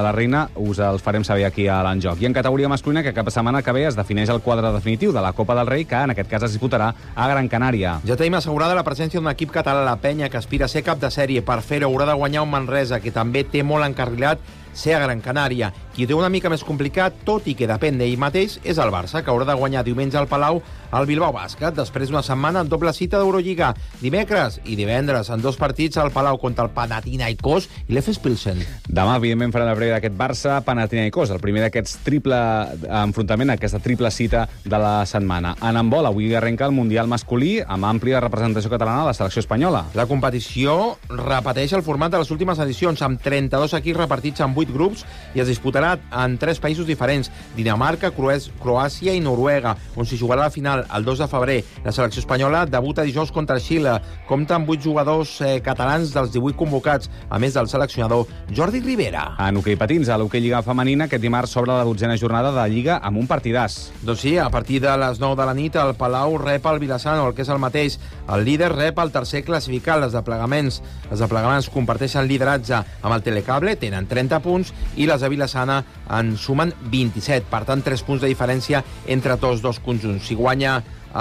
la Reina, us els farem saber aquí a l'Enjoc. I en categoria masculina, que cap setmana que ve es defineix el quadre definitiu de la Copa del Rei, que en aquest cas es disputarà a Gran Canària. Ja tenim assegurada la presència d'un equip català, la Penya, que aspira a ser cap de sèrie. Per fer-ho haurà de guanyar un Manresa, que també té molt encarrilat ser a Gran Canària. Qui té una mica més complicat, tot i que depèn d'ell mateix, és el Barça, que haurà de guanyar diumenge al Palau al Bilbao Bàsquet, després d'una setmana en doble cita d'Eurolliga. Dimecres i divendres en dos partits al Palau contra el Panathinaikos i l'E F E Pilsen. Demà, evidentment, farà la prèvia d'aquest Barça-Panathinaikos, el primer d'aquests triple enfrontament, aquesta triple cita de la setmana. En handbol, avui arrenca el Mundial masculí amb àmplia representació catalana a la selecció espanyola. La competició repeteix el format de les últimes edicions, amb trenta-dos equips repartits en vuit grups i es disputarà en tres països diferents, Dinamarca, Croàcia i Noruega, on s'hi jugarà la final el dos de febrer. La selecció espanyola debuta dijous contra Xile, compta amb vuit jugadors eh, catalans dels divuit convocats, a més del seleccionador Jordi Rivera. En hoquei patins, a l'hoquei Lliga Femenina, aquest dimarts s'obre la dotzena jornada de Lliga amb un partidàs. Doncs sí, a partir de les nou de la nit, el Palau rep el Vilassana, el que és el mateix. El líder rep el tercer classificat. Les de plegaments, les de plegaments comparteixen lideratge amb el Telecable, tenen trenta punts, i les de Vilassana en sumen vint-i-set. Per tant, tres punts de diferència entre tots dos conjunts. Si guanya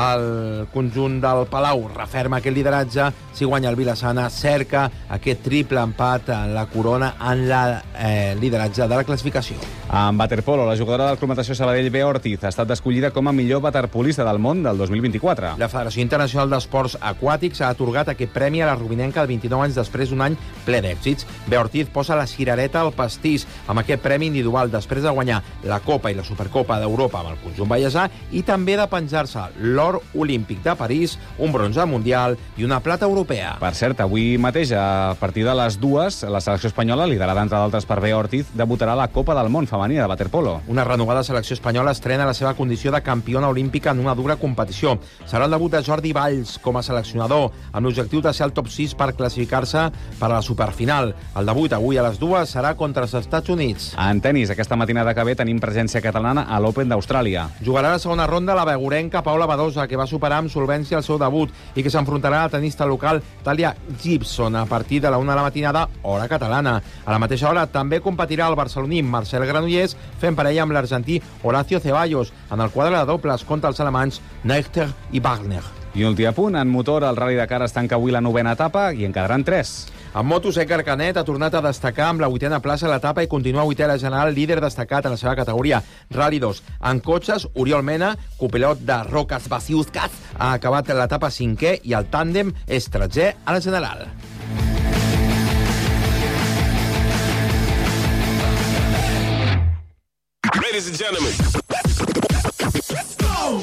el conjunt del Palau, referma aquest lideratge. Si guanya el Vilassana, cerca aquest triple empat en la corona en el eh, lideratge de la classificació. En waterpolo, la jugadora del Club Natació Sabadell, Bea Ortiz, ha estat escollida com a millor waterpolista del món del dos mil vint-i-quatre. La Federació Internacional d'Esports Aquàtics ha atorgat aquest premi a la rubinenca de vint-i-nou anys després d'un any ple d'èxits. Bea Ortiz posa la cirereta al pastís amb aquest premi individual després de guanyar la Copa i la Supercopa d'Europa amb el conjunt vallesà i també de penjar-se l'or olímpic de París, un bronze mundial i una plata europea. Per cert, avui mateix, a partir de les dues, la selecció espanyola, liderada entre d'altres per Bea Ortiz, debutarà a la Copa del Món femení de waterpolo. Una renovada selecció espanyola estrena la seva condició de campiona olímpica en una dura competició. Serà el debut de Jordi Valls com a seleccionador, amb l'objectiu de ser el top sis per classificar-se per a la superfinal. El debut avui a les dues serà contra els Estats Units. En tenis, aquesta matinada que ve tenim presència catalana a l'Open d'Austràlia. Jugarà la segona ronda la begurenca Paula Badosa, que va superar amb solvència el seu debut i que s'enfrontarà a la tenista local Talia Gibson a partir de la una de la matinada, hora catalana. A la mateixa hora també competirà el barceloní Marcel Granollers fent parella amb l'argentí Horacio Ceballos en el quadre de dobles contra els alemanys Nechter i Wagner. I un últim apunt, en motor, el Rally Dakar es tanca avui la novena etapa i en quedaran tres. En motos, Èker Canet ha tornat a destacar amb la vuitena plaça a l'etapa i continua vuitè a la general, líder destacat en la seva categoria. Rally dos. En cotxes, Oriol Mena, copilot de Rokas Basiuskas, ha acabat l'etapa cinquè i el tàndem és tretzè a la general. Ladies and gentlemen, let's go!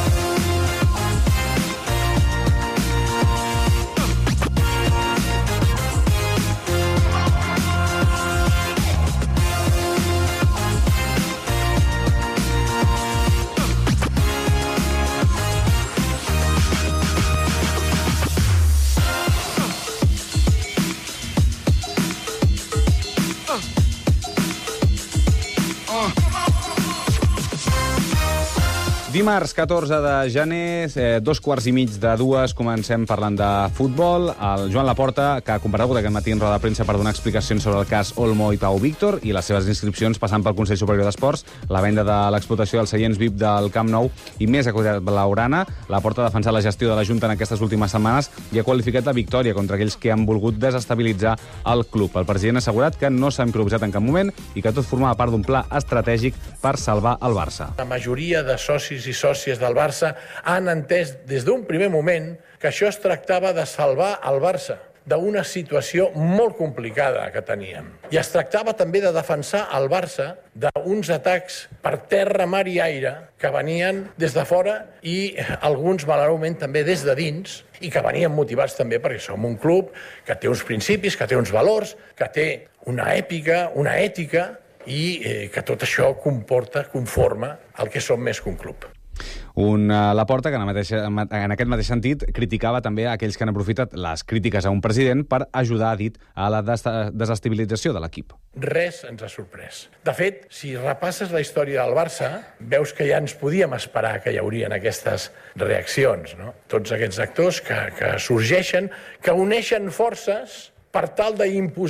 Dimarts, catorze de gener, eh, dos quarts i mig de dues, comencem parlant de futbol. El Joan Laporta, que ha comparegut aquest matí en roda de premsa per donar explicacions sobre el cas Olmo i Pau Víctor i les seves inscripcions passant pel Consell Superior d'Esports, la venda de l'explotació dels seients V I P del Camp Nou i més actualitat blaugrana. Laporta ha defensat la gestió de la Junta en aquestes últimes setmanes i ha qualificat la victòria contra aquells que han volgut desestabilitzar el club. El president ha assegurat que no s'ha improvisat en cap moment i que tot formava part d'un pla estratègic per salvar el Barça. La majoria de socis i sòcies del Barça han entès des d'un primer moment que això es tractava de salvar el Barça d'una situació molt complicada que teníem. I es tractava també de defensar el Barça d'uns atacs per terra, mar i aire que venien des de fora i alguns, malauradament, també des de dins i que venien motivats també perquè som un club que té uns principis, que té uns valors, que té una èpica, una ètica i eh, que tot això comporta, conforma el que som més que un club. Un uh, Laporta que en, mateixa, en aquest mateix sentit criticava també a aquells que han aprofitat les crítiques a un president per ajudar, ha dit, a la des desestabilització de l'equip. Res ens ha sorprès. De fet, si repasses la història del Barça, veus que ja ens podíem esperar que hi haurien aquestes reaccions, no? Tots aquests actors que, que sorgeixen, que uneixen forces per tal d'imposar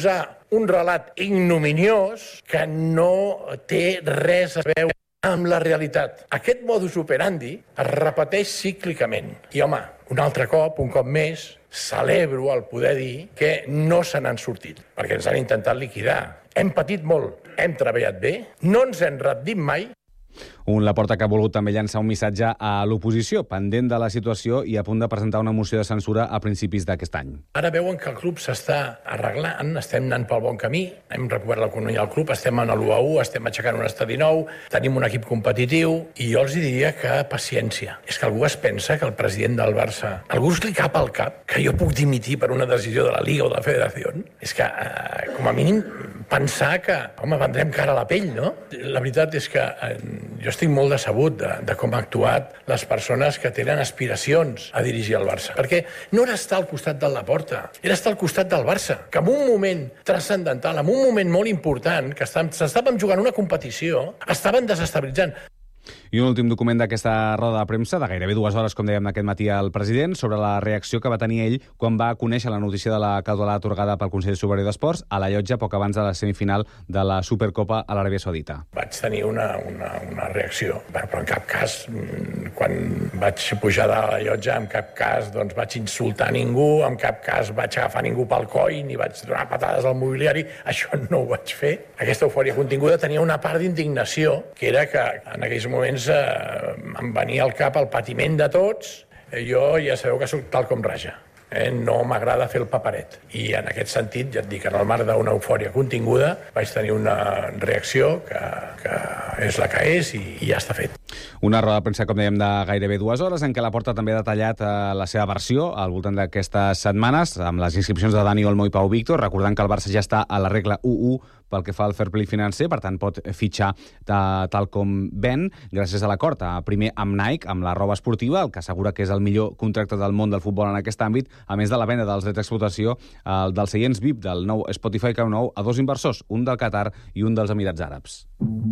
un relat ignominiós que no té res a veure amb la realitat. Aquest modus operandi es repeteix cíclicament. I, home, un altre cop, un cop més, celebro el poder dir que no se n'han sortit, perquè ens han intentat liquidar. Hem patit molt, hem treballat bé, no ens hem rendim mai. Un Laporta que ha volgut també llançar un missatge a l'oposició, pendent de la situació i a punt de presentar una moció de censura a principis d'aquest any. Ara veuen que el club s'està arreglant, estem anant pel bon camí, hem recuperat l'economia del club, estem en l'u a u, estem aixecant un estadi nou, tenim un equip competitiu, i jo els diria que paciència. És que algú es pensa que el president del Barça... Algú us li cap al cap que jo puc dimitir per una decisió de la Liga o de la Federació? És que, eh, com a mínim, pensar que, home, vendrem cara a la pell, no? La veritat és que eh, jo estic molt decebut de, de com han actuat les persones que tenen aspiracions a dirigir el Barça. Perquè no era estar al costat de Laporta, era estar al costat del Barça, que en un moment transcendental, en un moment molt important, que s'estàvem jugant una competició, estaven desestabilitzant. I un últim document d'aquesta roda de premsa, de gairebé dues hores, com dèiem aquest matí al president, sobre la reacció que va tenir ell quan va conèixer la notícia de la cautela atorgada pel Consell Superior d'Esports a la llotja poc abans de la semifinal de la Supercopa a l'Aràbia Saudita. Vaig tenir una, una, una reacció, però en cap cas, quan vaig pujar de la llotja, en cap cas doncs, vaig insultar ningú, en cap cas vaig agafar ningú pel coll, ni vaig donar patades al mobiliari, això no ho vaig fer. Aquesta eufòria continguda tenia una part d'indignació, que era que en aquells moments eh, em venia al cap el patiment de tots. Jo ja sabeu que soc tal com raja. Eh? No m'agrada fer el paperet. I en aquest sentit, ja et dic, en el marc d'una eufòria continguda, vaig tenir una reacció que, que és la que és i, i ja està fet. Una roda de premsa, com dèiem, de gairebé dues hores, en què Laporta també ha detallat eh, la seva versió al voltant d'aquestes setmanes, amb les inscripcions de Dani Olmo i Pau Víctor, recordant que el Barça ja està a la regla u u pel que fa al fair play financer, per tant pot fitxar de, tal com ven, gràcies a l'acord, primer amb Nike, amb la roba esportiva, el que assegura que és el millor contracte del món del futbol en aquest àmbit, a més de la venda dels drets d'explotació eh, dels seients V I P del nou Spotify Camp Nou a dos inversors, un del Qatar i un dels Emirats Àrabs.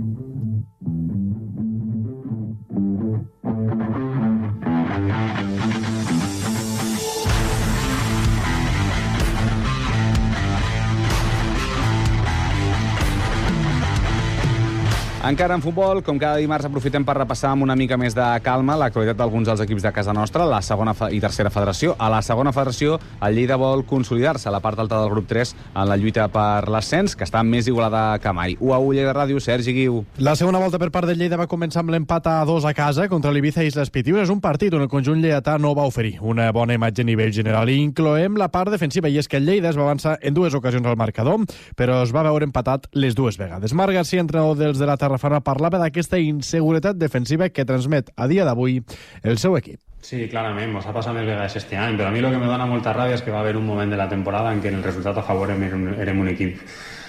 Encara en futbol, com cada dimarts, aprofitem per repassar amb una mica més de calma l'actualitat d'alguns dels equips de casa nostra, la segona i tercera federació. A la segona federació, el Lleida vol consolidar-se a la part alta del grup tres en la lluita per l'ascens, que està més igualada que mai. u a u Lleida Ràdio, Sergi Guiu. La segona volta per part del Lleida va començar amb l'empat a dos a casa contra l'Ibiza i Islas Pitius. És un partit on el conjunt lleidatà no va oferir una bona imatge a nivell general. I incloem la part defensiva, i és que el Lleida es va avançar en dues ocasions al marcador, però es va veure empatat les dues vegades. Marc García, entrenador dels de la Tarrafana, parlava d'aquesta inseguretat defensiva que transmet a dia d'avui el seu equip. Sí, clarament, ens ha passat més vegades este any, però a mi el que me dona molta ràbia és que va haver un moment de la temporada en què en el resultat a favor érem un equip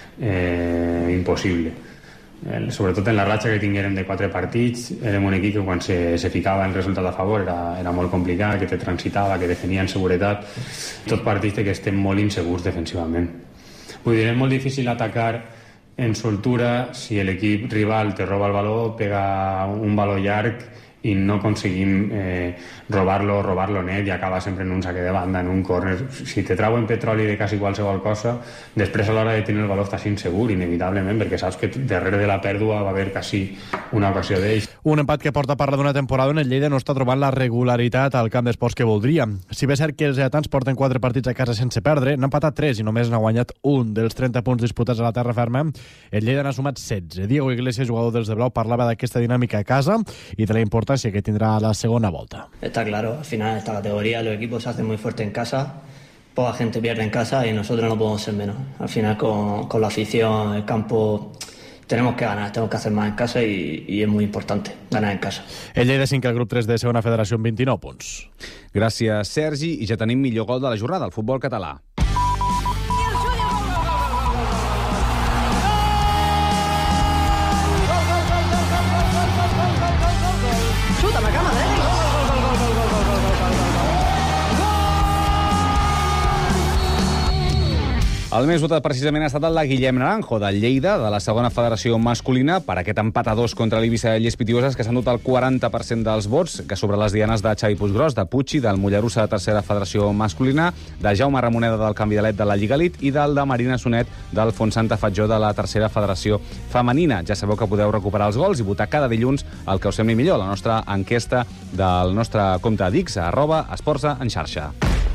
eh, impossible. Eh, sobretot en la ratxa que tinguérem de quatre partits, érem un equip que quan se, se ficava el resultat a favor era, era molt complicat, que te transitava, que defenia en seguretat. Tot partit que estem molt insegurs defensivament. Vull dir, és molt difícil atacar en soltura si l'equip rival te roba el valor, pega un valor llarg i no aconseguim eh, robar-lo, robar-lo net i acaba sempre en un saque de banda, en un córner. Si te trauen petroli de quasi qualsevol cosa, després a l'hora de tenir el valor estàs insegur, inevitablement, perquè saps que darrere de la pèrdua va haver quasi una ocasió d'ells. Un empat que porta parla d'una temporada on el Lleida no està trobant la regularitat al camp d'esports que voldria. Si bé és cert que els lleidatans porten quatre partits a casa sense perdre, n'han empatat tres i només n'ha guanyat un dels trenta punts disputats a la terra ferma, el Lleida n'ha sumat setze. Diego Iglesias, jugador dels de blau, parlava d'aquesta dinàmica a casa i de la importància que tendrá la segunda vuelta. Está claro, al final esta categoría los equipos se hacen muy fuertes en casa, poca gente pierde en casa y nosotros no podemos ser menos. Al final con, con la afición, el campo, tenemos que ganar, tenemos que hacer más en casa y, y es muy importante ganar en casa. El Lleida cinc al grup tres de segona federació amb vint-i-nou punts. Gràcies, Sergi, i ja tenim millor gol de la jornada al futbol català. El més votat precisament ha estat el de Guillem Naranjo, del Lleida, de la segona federació masculina, per aquest empat a dos contra l'Eivissa Llers Pitiüses, que s'han dut el quaranta per cent dels vots, que sobre les dianes de Xavi Puiggròs, de Puig, del Mollerussa de tercera federació masculina, de Jaume Ramoneda del Canvidalet de la Lliga Elite i del de Marina Sonet del Font Santa Fatjó de la tercera federació femenina. Ja sabeu que podeu recuperar els gols i votar cada dilluns el que us sembli millor, la nostra enquesta del nostre compte d'X, arroba Esportsa en xarxa.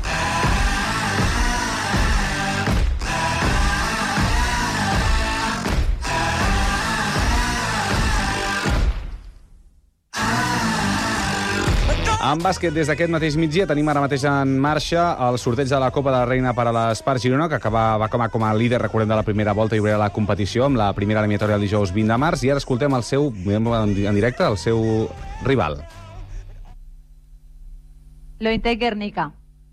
En bàsquet, des d'aquest mateix migdia, tenim ara mateix en marxa el sorteig de la Copa de la Reina per a l'Espart Girona, que acaba, va acabar com a líder, recordem, de la primera volta i obrirà la competició amb la primera eliminatòria el dijous vint de març. I ara escoltem el seu, en directe, el seu rival. Lointe Guernica.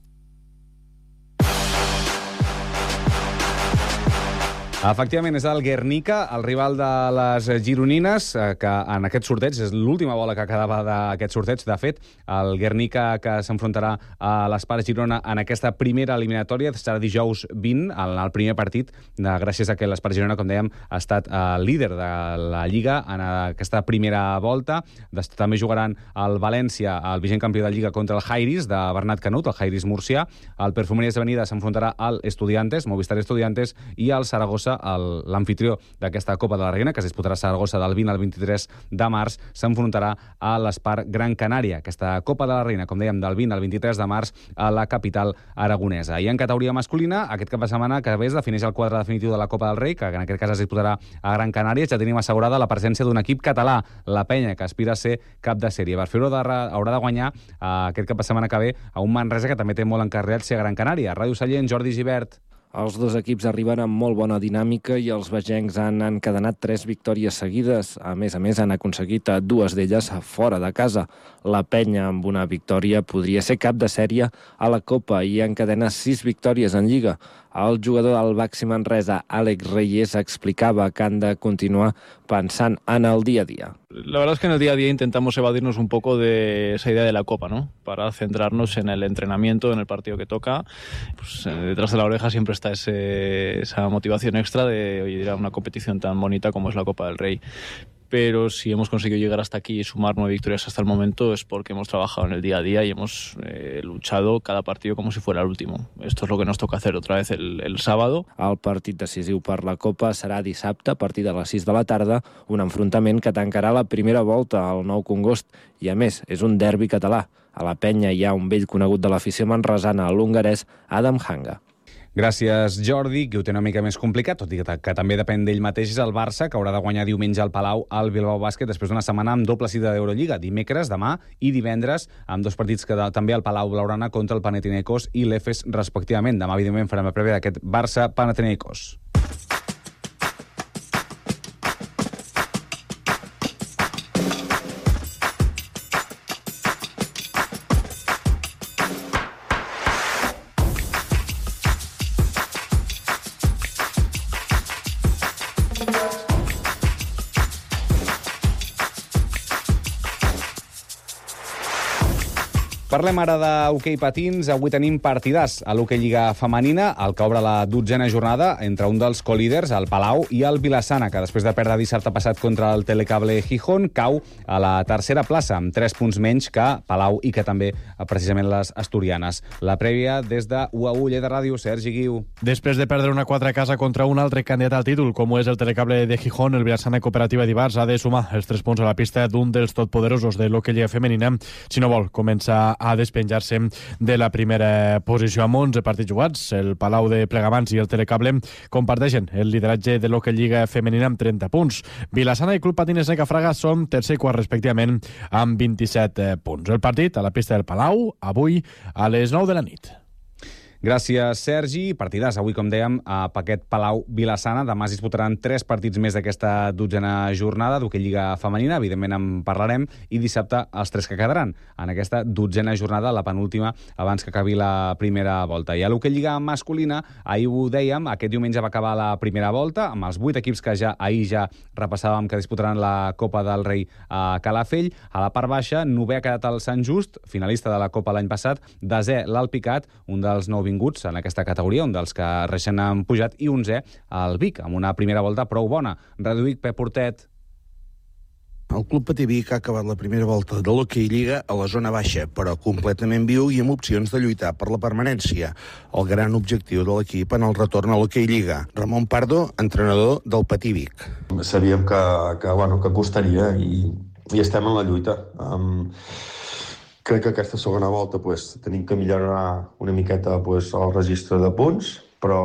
Efectivament, és el Guernica, el rival de les gironines, que en aquest sorteig és l'última bola que quedava d'aquest sorteig. De fet, el Guernica que s'enfrontarà a l'Espart Girona en aquesta primera eliminatòria serà dijous vint, en el primer partit, gràcies a que l'Espart Girona, com dèiem, ha estat el líder de la Lliga en aquesta primera volta. També jugaran el València, el vigent campió de Lliga, contra el Jairis, de Bernat Canut, el Jairis murcià. El Perfumeries Avenida s'enfrontarà al Estudiantes, Movistar Estudiantes, i el Saragossa, l'anfitrió d'aquesta Copa de la Reina, que es disputarà a Saragossa del vint al vint-i-tres de març, s'enfrontarà a l'Espart Gran Canària. Aquesta Copa de la Reina, com dèiem, del vint al vint-i-tres de març a la capital aragonesa. I en categoria masculina, aquest cap de setmana que ve es defineix el quadre definitiu de la Copa del Rei, que en aquest cas es disputarà a Gran Canària. Ja tenim assegurada la presència d'un equip català, la Penya, que aspira a ser cap de sèrie. Per fer-ho haurà de guanyar aquest cap de setmana que ve a un Manresa que també té molt encarregat ser a Gran Canària. Ràdio Sallent, Jordi Gibert. Els dos equips arriben amb molt bona dinàmica i els vegencs han encadenat tres victòries seguides. A més a més, han aconseguit dues d'elles fora de casa. La Penya, amb una victòria, podria ser cap de sèrie a la Copa i encadena sis victòries en Lliga. El jugador del Baxi Manresa, Àlex Reyes, explicava que han de continuar pensant en el día a día. La verdad es que en el día a día intentamos evadirnos un poco de esa idea de la Copa, ¿no? Para centrarnos en el entrenamiento, en el partido que toca. Pues, detrás de la oreja siempre está ese, esa motivación extra de oye, ir a una competición tan bonita como es la Copa del Rey. Pero si hemos conseguido llegar hasta aquí y sumar nueve victorias hasta el momento es porque hemos trabajado en el día a día y hemos eh, luchado cada partido como si fuera el último. Esto es lo que nos toca hacer otra vez el, el sábado. El partit decisiu per la Copa serà dissabte a partir de les sis de la tarda, un enfrontament que tancarà la primera volta al Nou Congost i, a més, és un derbi català. A la Penya hi ha un vell conegut de l'afició manresana, l'hongarès Adam Hanga. Gràcies, Jordi, que ho té una mica més complicat, tot i que, que també depèn d'ell mateix, és el Barça, que haurà de guanyar diumenge al Palau al Bilbao Bàsquet després d'una setmana amb doble cita d'Eurolliga, dimecres, demà i divendres, amb dos partits que de, també al Palau Blaugrana contra el Panathinaikos i l'Efes, respectivament. Demà, evidentment, farem la prèvia d'aquest Barça-Panathinaikos. Parlem ara d'hoquei patins. Avui tenim partidàs a l'hoquei Lliga Femenina, el que obre la dotzena jornada entre un dels colíders, el Palau, i el Vilassana, que després de perdre dissabte passat contra el Telecable Gijón, cau a la tercera plaça, amb tres punts menys que Palau i que també precisament les asturianes. La prèvia des de U A U Lleida Ràdio, Sergi Guiu. Després de perdre una quatre a casa contra un altre candidat al títol, com ho és el Telecable de Gijón, el Vilassana Cooperativa d'Ivars ha de sumar els tres punts a la pista d'un dels totpoderosos de l'hoquei Lliga Femenina, si no vol començar a despenjar-se de la primera posició. Amb onze partits jugats, el Palau de Plegamans i el Telecable comparteixen el lideratge de l'hoquei Lliga Femenina amb trenta punts. Vilassana i Club Patines Necafraga són tercer i quart respectivament amb vint-i-set punts. El partit a la pista del Palau avui a les nou de la nit. Gràcies, Sergi. Partidàs avui, com dèiem, a Paquet Palau Vilassana. Demà es disputaran tres partits més d'aquesta dotzena jornada d'hoquei Lliga Femenina. Evidentment en parlarem. I dissabte els tres que quedaran en aquesta dotzena jornada, la penúltima, abans que acabi la primera volta. I a l'hoquei Lliga Masculina, ahir ho dèiem, aquest diumenge va acabar la primera volta, amb els vuit equips que ja ahir ja repassàvem que disputaran la Copa del Rei a Calafell. A la part baixa, novè ha quedat el Sant Just, finalista de la Copa l'any passat. Desè, l'Alpicat, un dels nouvinguts nouvinguts en aquesta categoria, un dels que recent han pujat, i onzè el Vic, amb una primera volta prou bona. Ràdio Vic, Pep Portet. El Club Patí Vic ha acabat la primera volta de l'Hockey Lliga a la zona baixa, però completament viu i amb opcions de lluitar per la permanència. El gran objectiu de l'equip en el retorn a l'Hockey Lliga. Ramon Pardo, entrenador del Patí Vic. Sabíem que, que, bueno, que costaria i, i estem en la lluita. Um, crec que aquesta segona volta pues, tenim que millorar una miqueta pues, el registre de punts, però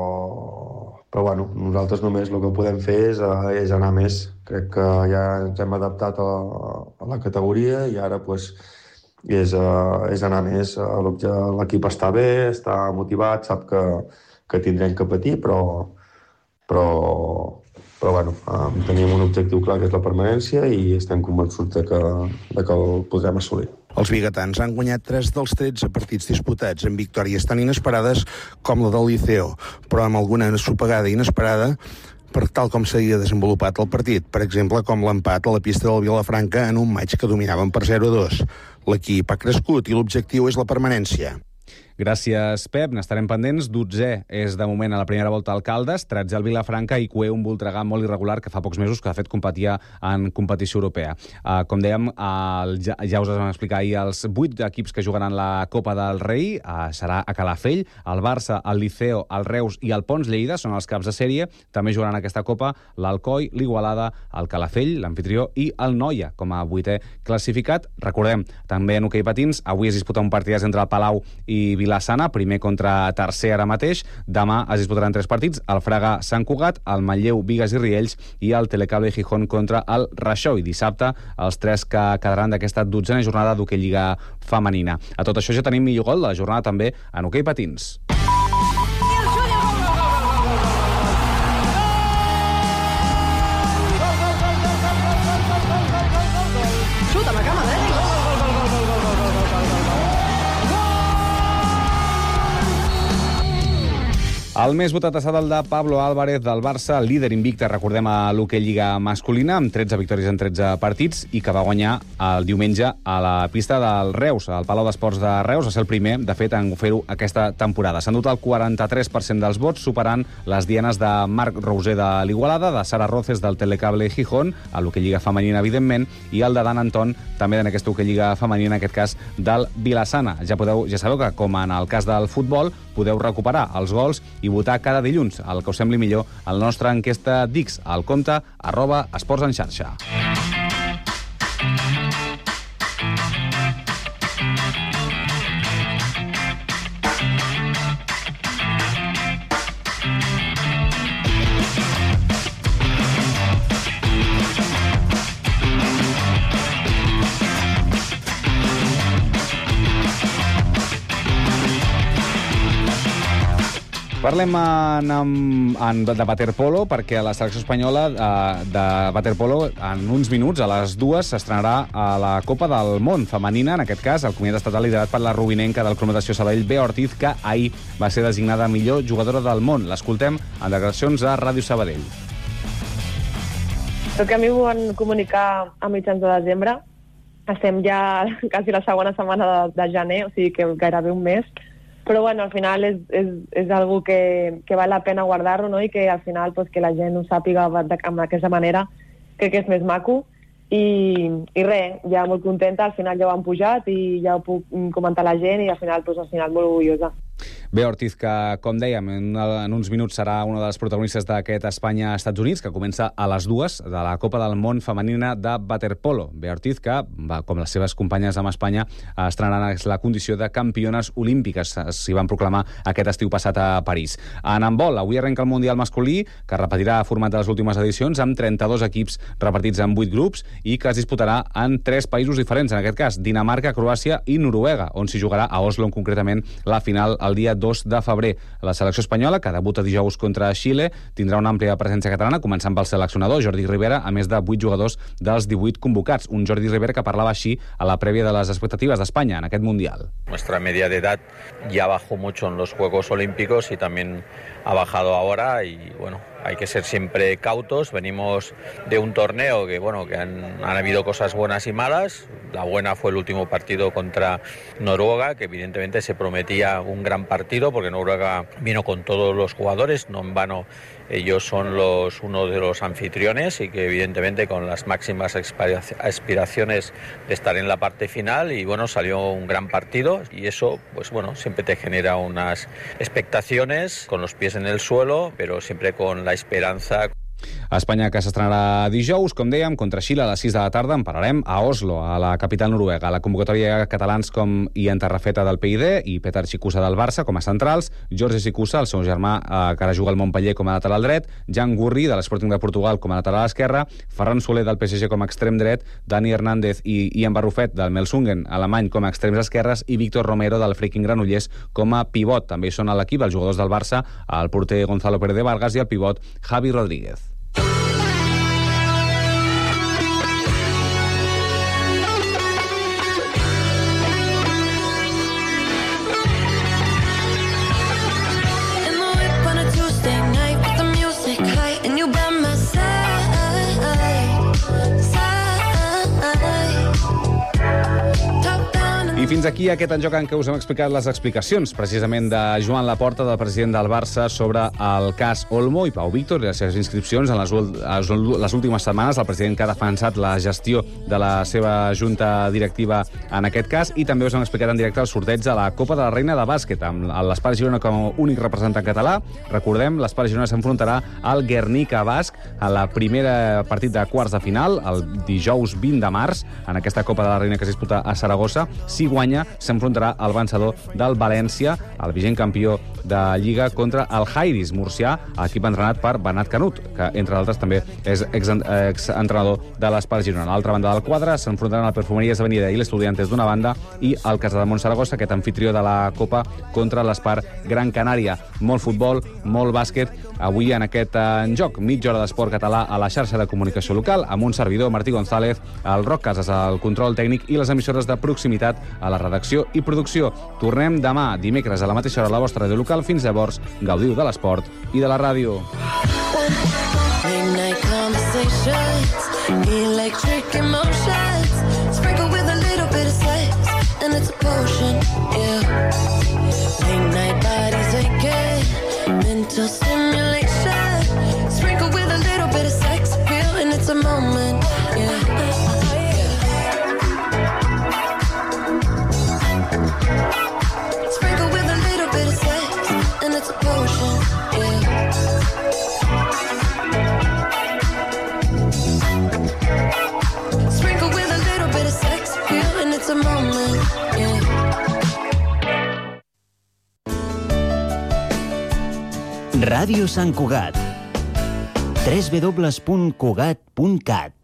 Però bueno, nosaltres només el que podem fer és, és anar més. Crec que ja ens hem adaptat a, a la categoria i ara pues, és, és anar més. L'equip està bé, està motivat, sap que, que tindrem que patir, però, però, però bueno, tenim un objectiu clar que és la permanència i estem convençuts de que, de que el podrem assolir. Els biguetans han guanyat tres dels tretze partits disputats amb victòries tan inesperades com la del Liceo, però amb alguna ensopegada inesperada per tal com s'havia desenvolupat el partit, per exemple com l'empat a la pista del Vilafranca en un maig que dominaven per zero a dos. L'equip ha crescut i l'objectiu és la permanència. Gràcies, Pep. N'estarem pendents. Dotzè és, de moment, a la primera volta al Caldes, tretzè al Vilafranca i Cué, un Voltregà molt irregular que fa pocs mesos que, de fet, competia en competició europea. Uh, com dèiem, uh, ja, ja us vam explicar ahir els vuit equips que jugaran la Copa del Rei. Uh, serà a Calafell, el Barça, el Liceo, el Reus i el Pons Lleida són els caps de sèrie. També jugaran aquesta Copa l'Alcoi, l'Igualada, el Calafell, l'Amfitrió i el Noia, com a vuitè classificat. Recordem, també en hoquei patins, avui es disputa un partidàs entre el Palau i Vilassana, primer contra tercer ara mateix. Demà es disputaran tres partits, el Fraga Sant Cugat, el Manlleu Bigues i Riells i el Telecable Gijón contra el Raixó. I dissabte els tres que quedaran d'aquesta dotzena jornada d'hoquei lliga femenina. A tot això ja tenim millor gol de la jornada també en hoquei patins. Xuta la cama, eh? El més votat ha estat el de Pablo Álvarez del Barça, líder invicte, recordem, a l'hoquei lliga masculina, amb tretze victòries en tretze partits, i que va guanyar el diumenge a la pista del Reus, al Palau d'Esports de Reus. Va ser el primer, de fet, en fer-ho aquesta temporada. S'han dut el quaranta-tres per cent dels vots, superant les dianes de Marc Roser de l'Igualada, de Sara Roces del Telecable Gijón, a l'hoquei lliga femenina, evidentment, i el de Dan Anton, també en aquesta hoquei lliga femenina, en aquest cas del Vilassana. Ja podeu, ja sabeu que, com en el cas del futbol, podeu recuperar els gols i votar cada dilluns el que us sembli millor a la nostra enquesta Dix, al compte arroba Esports en Xarxa. Parlem en, en, en, de waterpolo, perquè la selecció espanyola eh, de waterpolo en uns minuts, a les dues, s'estrenarà a la Copa del Món femenina, en aquest cas, el comitat estatal liderat per la rubinenca del Club Natació Sabadell, Bea Ortiz, que ahir va ser designada millor jugadora del món. L'escoltem en declaracions a Ràdio Sabadell. El que a mi ho van comunicar a mitjans de desembre. Estem ja quasi la segona setmana de, de gener, o sigui que gairebé un mes. Però bueno, al final és, és, és algo que, que val la pena guardar-ho, no? I que al final pues, que la gent ho sàpiga d'aquesta manera, crec que és més maco. I, i res, ja molt contenta, al final ja ho han pujat i ja ho puc comentar a la gent i al final, pues, al final molt orgullosa. Bea Ortiz, que, com dèiem, en, en uns minuts serà una de les protagonistes d'aquest Espanya-Estats Units, que comença a les dues, de la Copa del Món femenina de waterpolo. Bea Ortiz, que, va, com les seves companyes amb Espanya, estrenaran la condició de campiones olímpiques. S'hi van proclamar aquest estiu passat a París. En handbol, avui arrenca el Mundial masculí, que repetirà format de les últimes edicions, amb trenta-dos equips repartits en vuit grups i que es disputarà en tres països diferents, en aquest cas Dinamarca, Croàcia i Noruega, on s'hi jugarà a Oslo, concretament, la final el dia dos de febrer. La selecció espanyola, que debuta dijous contra Xile, tindrà una àmplia presència catalana, començant pel seleccionador Jordi Rivera, a més de vuit jugadors dels divuit convocats. Un Jordi Rivera que parlava així a la prèvia de les expectatives d'Espanya en aquest Mundial. Nuestra media de edad ya bajó mucho en los Juegos Olímpicos y también ha bajado ahora y bueno, hay que ser siempre cautos. Venimos de un torneo que, bueno, que han, han habido cosas buenas y malas. La buena fue el último partido contra Noruega, que evidentemente se prometía un gran partido porque Noruega vino con todos los jugadores, no en vano ellos son los, uno de los anfitriones y que evidentemente con las máximas aspiraciones de estar en la parte final, y bueno, salió un gran partido y eso, pues bueno, siempre te genera unas expectaciones con los pies en el suelo, pero siempre con la esperanza. Espanya, que s'estrenarà dijous, com dèiem, contra Xile a les sis de la tarda. En parlarem a Oslo, a la capital noruega. A la convocatòria catalans com Ian Tarrafeta del P I D i Petar Chicusa del Barça com a centrals, Jorge Chicusa, el seu germà, eh, que ara juga al Montpellier com a lateral dret, Jan Gurri, de l'Sporting de Portugal, com a lateral esquerre, Ferran Soler, del P S G, com a extrem dret, Dani Hernández i Ian Barrufet, del Melsungen, alemany, com a extrems esquerres, i Víctor Romero, del Freaking Granollers, com a pivot. També hi són a l'equip els jugadors del Barça, el porter Gonzalo Pérez de Vargas i el pivot Javi Rodríguez. I fins aquí aquest enjoc en què us hem explicat les explicacions, precisament de Joan Laporta, del president del Barça, sobre el cas Olmo i Pau Víctor i les seves inscripcions. En les, les últimes setmanes, el president que ha defensat la gestió de la seva junta directiva en aquest cas, i també us hem explicat en directe el sorteig de la Copa de la Reina de Bàsquet, amb l'Espart Girona com a únic representant català. Recordem, l'Espart Girona s'enfrontarà al Guernica Basc a la primera partit de quarts de final, el dijous vint de març, en aquesta Copa de la Reina que es disputa a Saragossa. Si guanya, s'enfrontarà al vencedor del València, el vigent campió de Lliga, contra el Jairis Murcià, equip entrenat per Bernat Canut, que, entre d'altres, també és exentrenador de l'Espart Girona. A l'altra banda del quadre s'enfrontaran el Perfumeries Avenida i l'Estudiantes d'una banda i el Casademont Saragossa, aquest anfitrió de la Copa, contra l'Espart Gran Canària. Molt futbol, molt bàsquet, avui en aquest enjoc. Mitja hora d'esport català a la xarxa de comunicació local, amb un servidor, Martí González, el Roc Casas al control tècnic i les emissores de proximitat a la redacció i producció. Tornem demà, dimecres, a la mateixa hora, a la vostra ràdio local. Fins llavors, gaudiu de l'esport i de la ràdio. Mental stimulation, sprinkle with a little bit of sex appeal, and it's a moment, yeah. Sprinkle with a little bit of sex, and it's a potion, yeah. Sprinkle with a little bit of sex appeal, and it's a moment, yeah. Ràdio Sant Cugat. w w w punt cugat punt cat.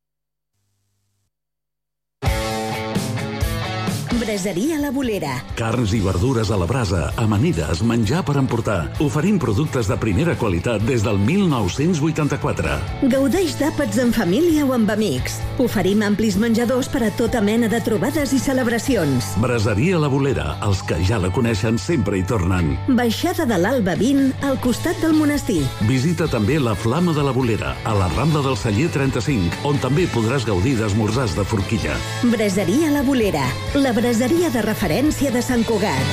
Braseria La Bolera. Carns i verdures a la brasa, amanides, menjar per emportar. Oferim productes de primera qualitat des del mil nou-cents vuitanta-quatre. Gaudeix d'àpats en família o amb amics. Oferim amplis menjadors per a tota mena de trobades i celebracions. Braseria La Bolera. Els que ja la coneixen sempre hi tornen. Baixada de l'Alba vint, al costat del monestir. Visita també la Flama de la Bolera, a la Rambla del Celler trenta-cinc, on també podràs gaudir d'esmorzars de forquilla. Braseria La Bolera. La braseria de referència de Sant Cugat.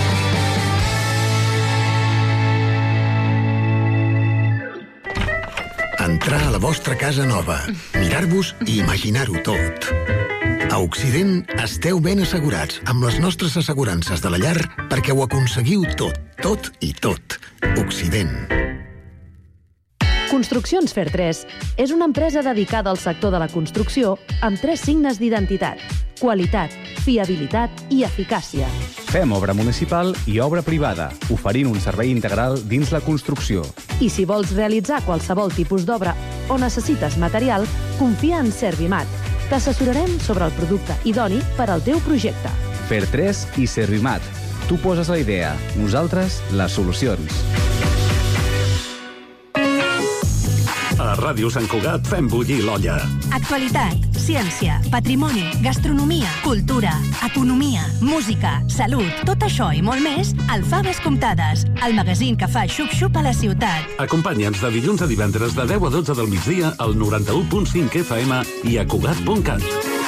Entrar a la vostra casa nova, mirar-vos i imaginar-ho tot. A Occident esteu ben assegurats amb les nostres assegurances de la llar perquè ho aconseguiu tot, tot i tot. Occident. Construccions Fer tres és una empresa dedicada al sector de la construcció amb tres signes d'identitat: qualitat, fiabilitat i eficàcia. Fem obra municipal i obra privada, oferint un servei integral dins la construcció. I si vols realitzar qualsevol tipus d'obra o necessites material, confia en Servimat. T'assessorarem sobre el producte idoni per al teu projecte. Fer tres i Servimat. Tu poses la idea, nosaltres les solucions. A Ràdio Sant Cugat fem bullir l'olla. Actualitat, ciència, patrimoni, gastronomia, cultura, economia, música, salut, tot això i molt més al Faves Comptades, el magazín que fa xup-xup a la ciutat. Acompanya'ns de dilluns a divendres de deu a dotze del migdia al noranta-u punt cinc F M i a cugat punt cat.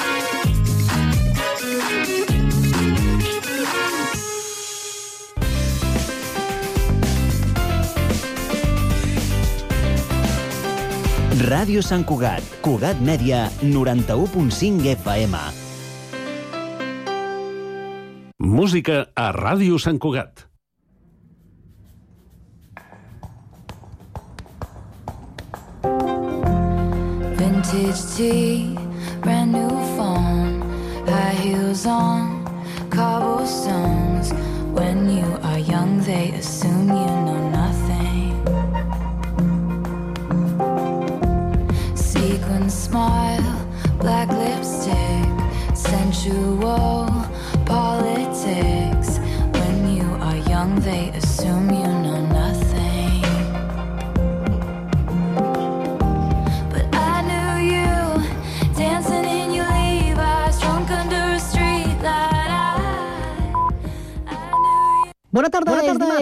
Ràdio Sant Cugat, Cugat Mèdia, noranta-u punt cinc F M. Música a Ràdio Sant Cugat. Vintage tea, brand new phone, high heels on, cobblestones. When you are young, they assume you know nothing. Sequin smile, black lipstick, sensual politics. When you are young, they assume you know nothing. But I knew you, dancing in your Levi's, drunk under a street light. I, I knew you. Bona tarda.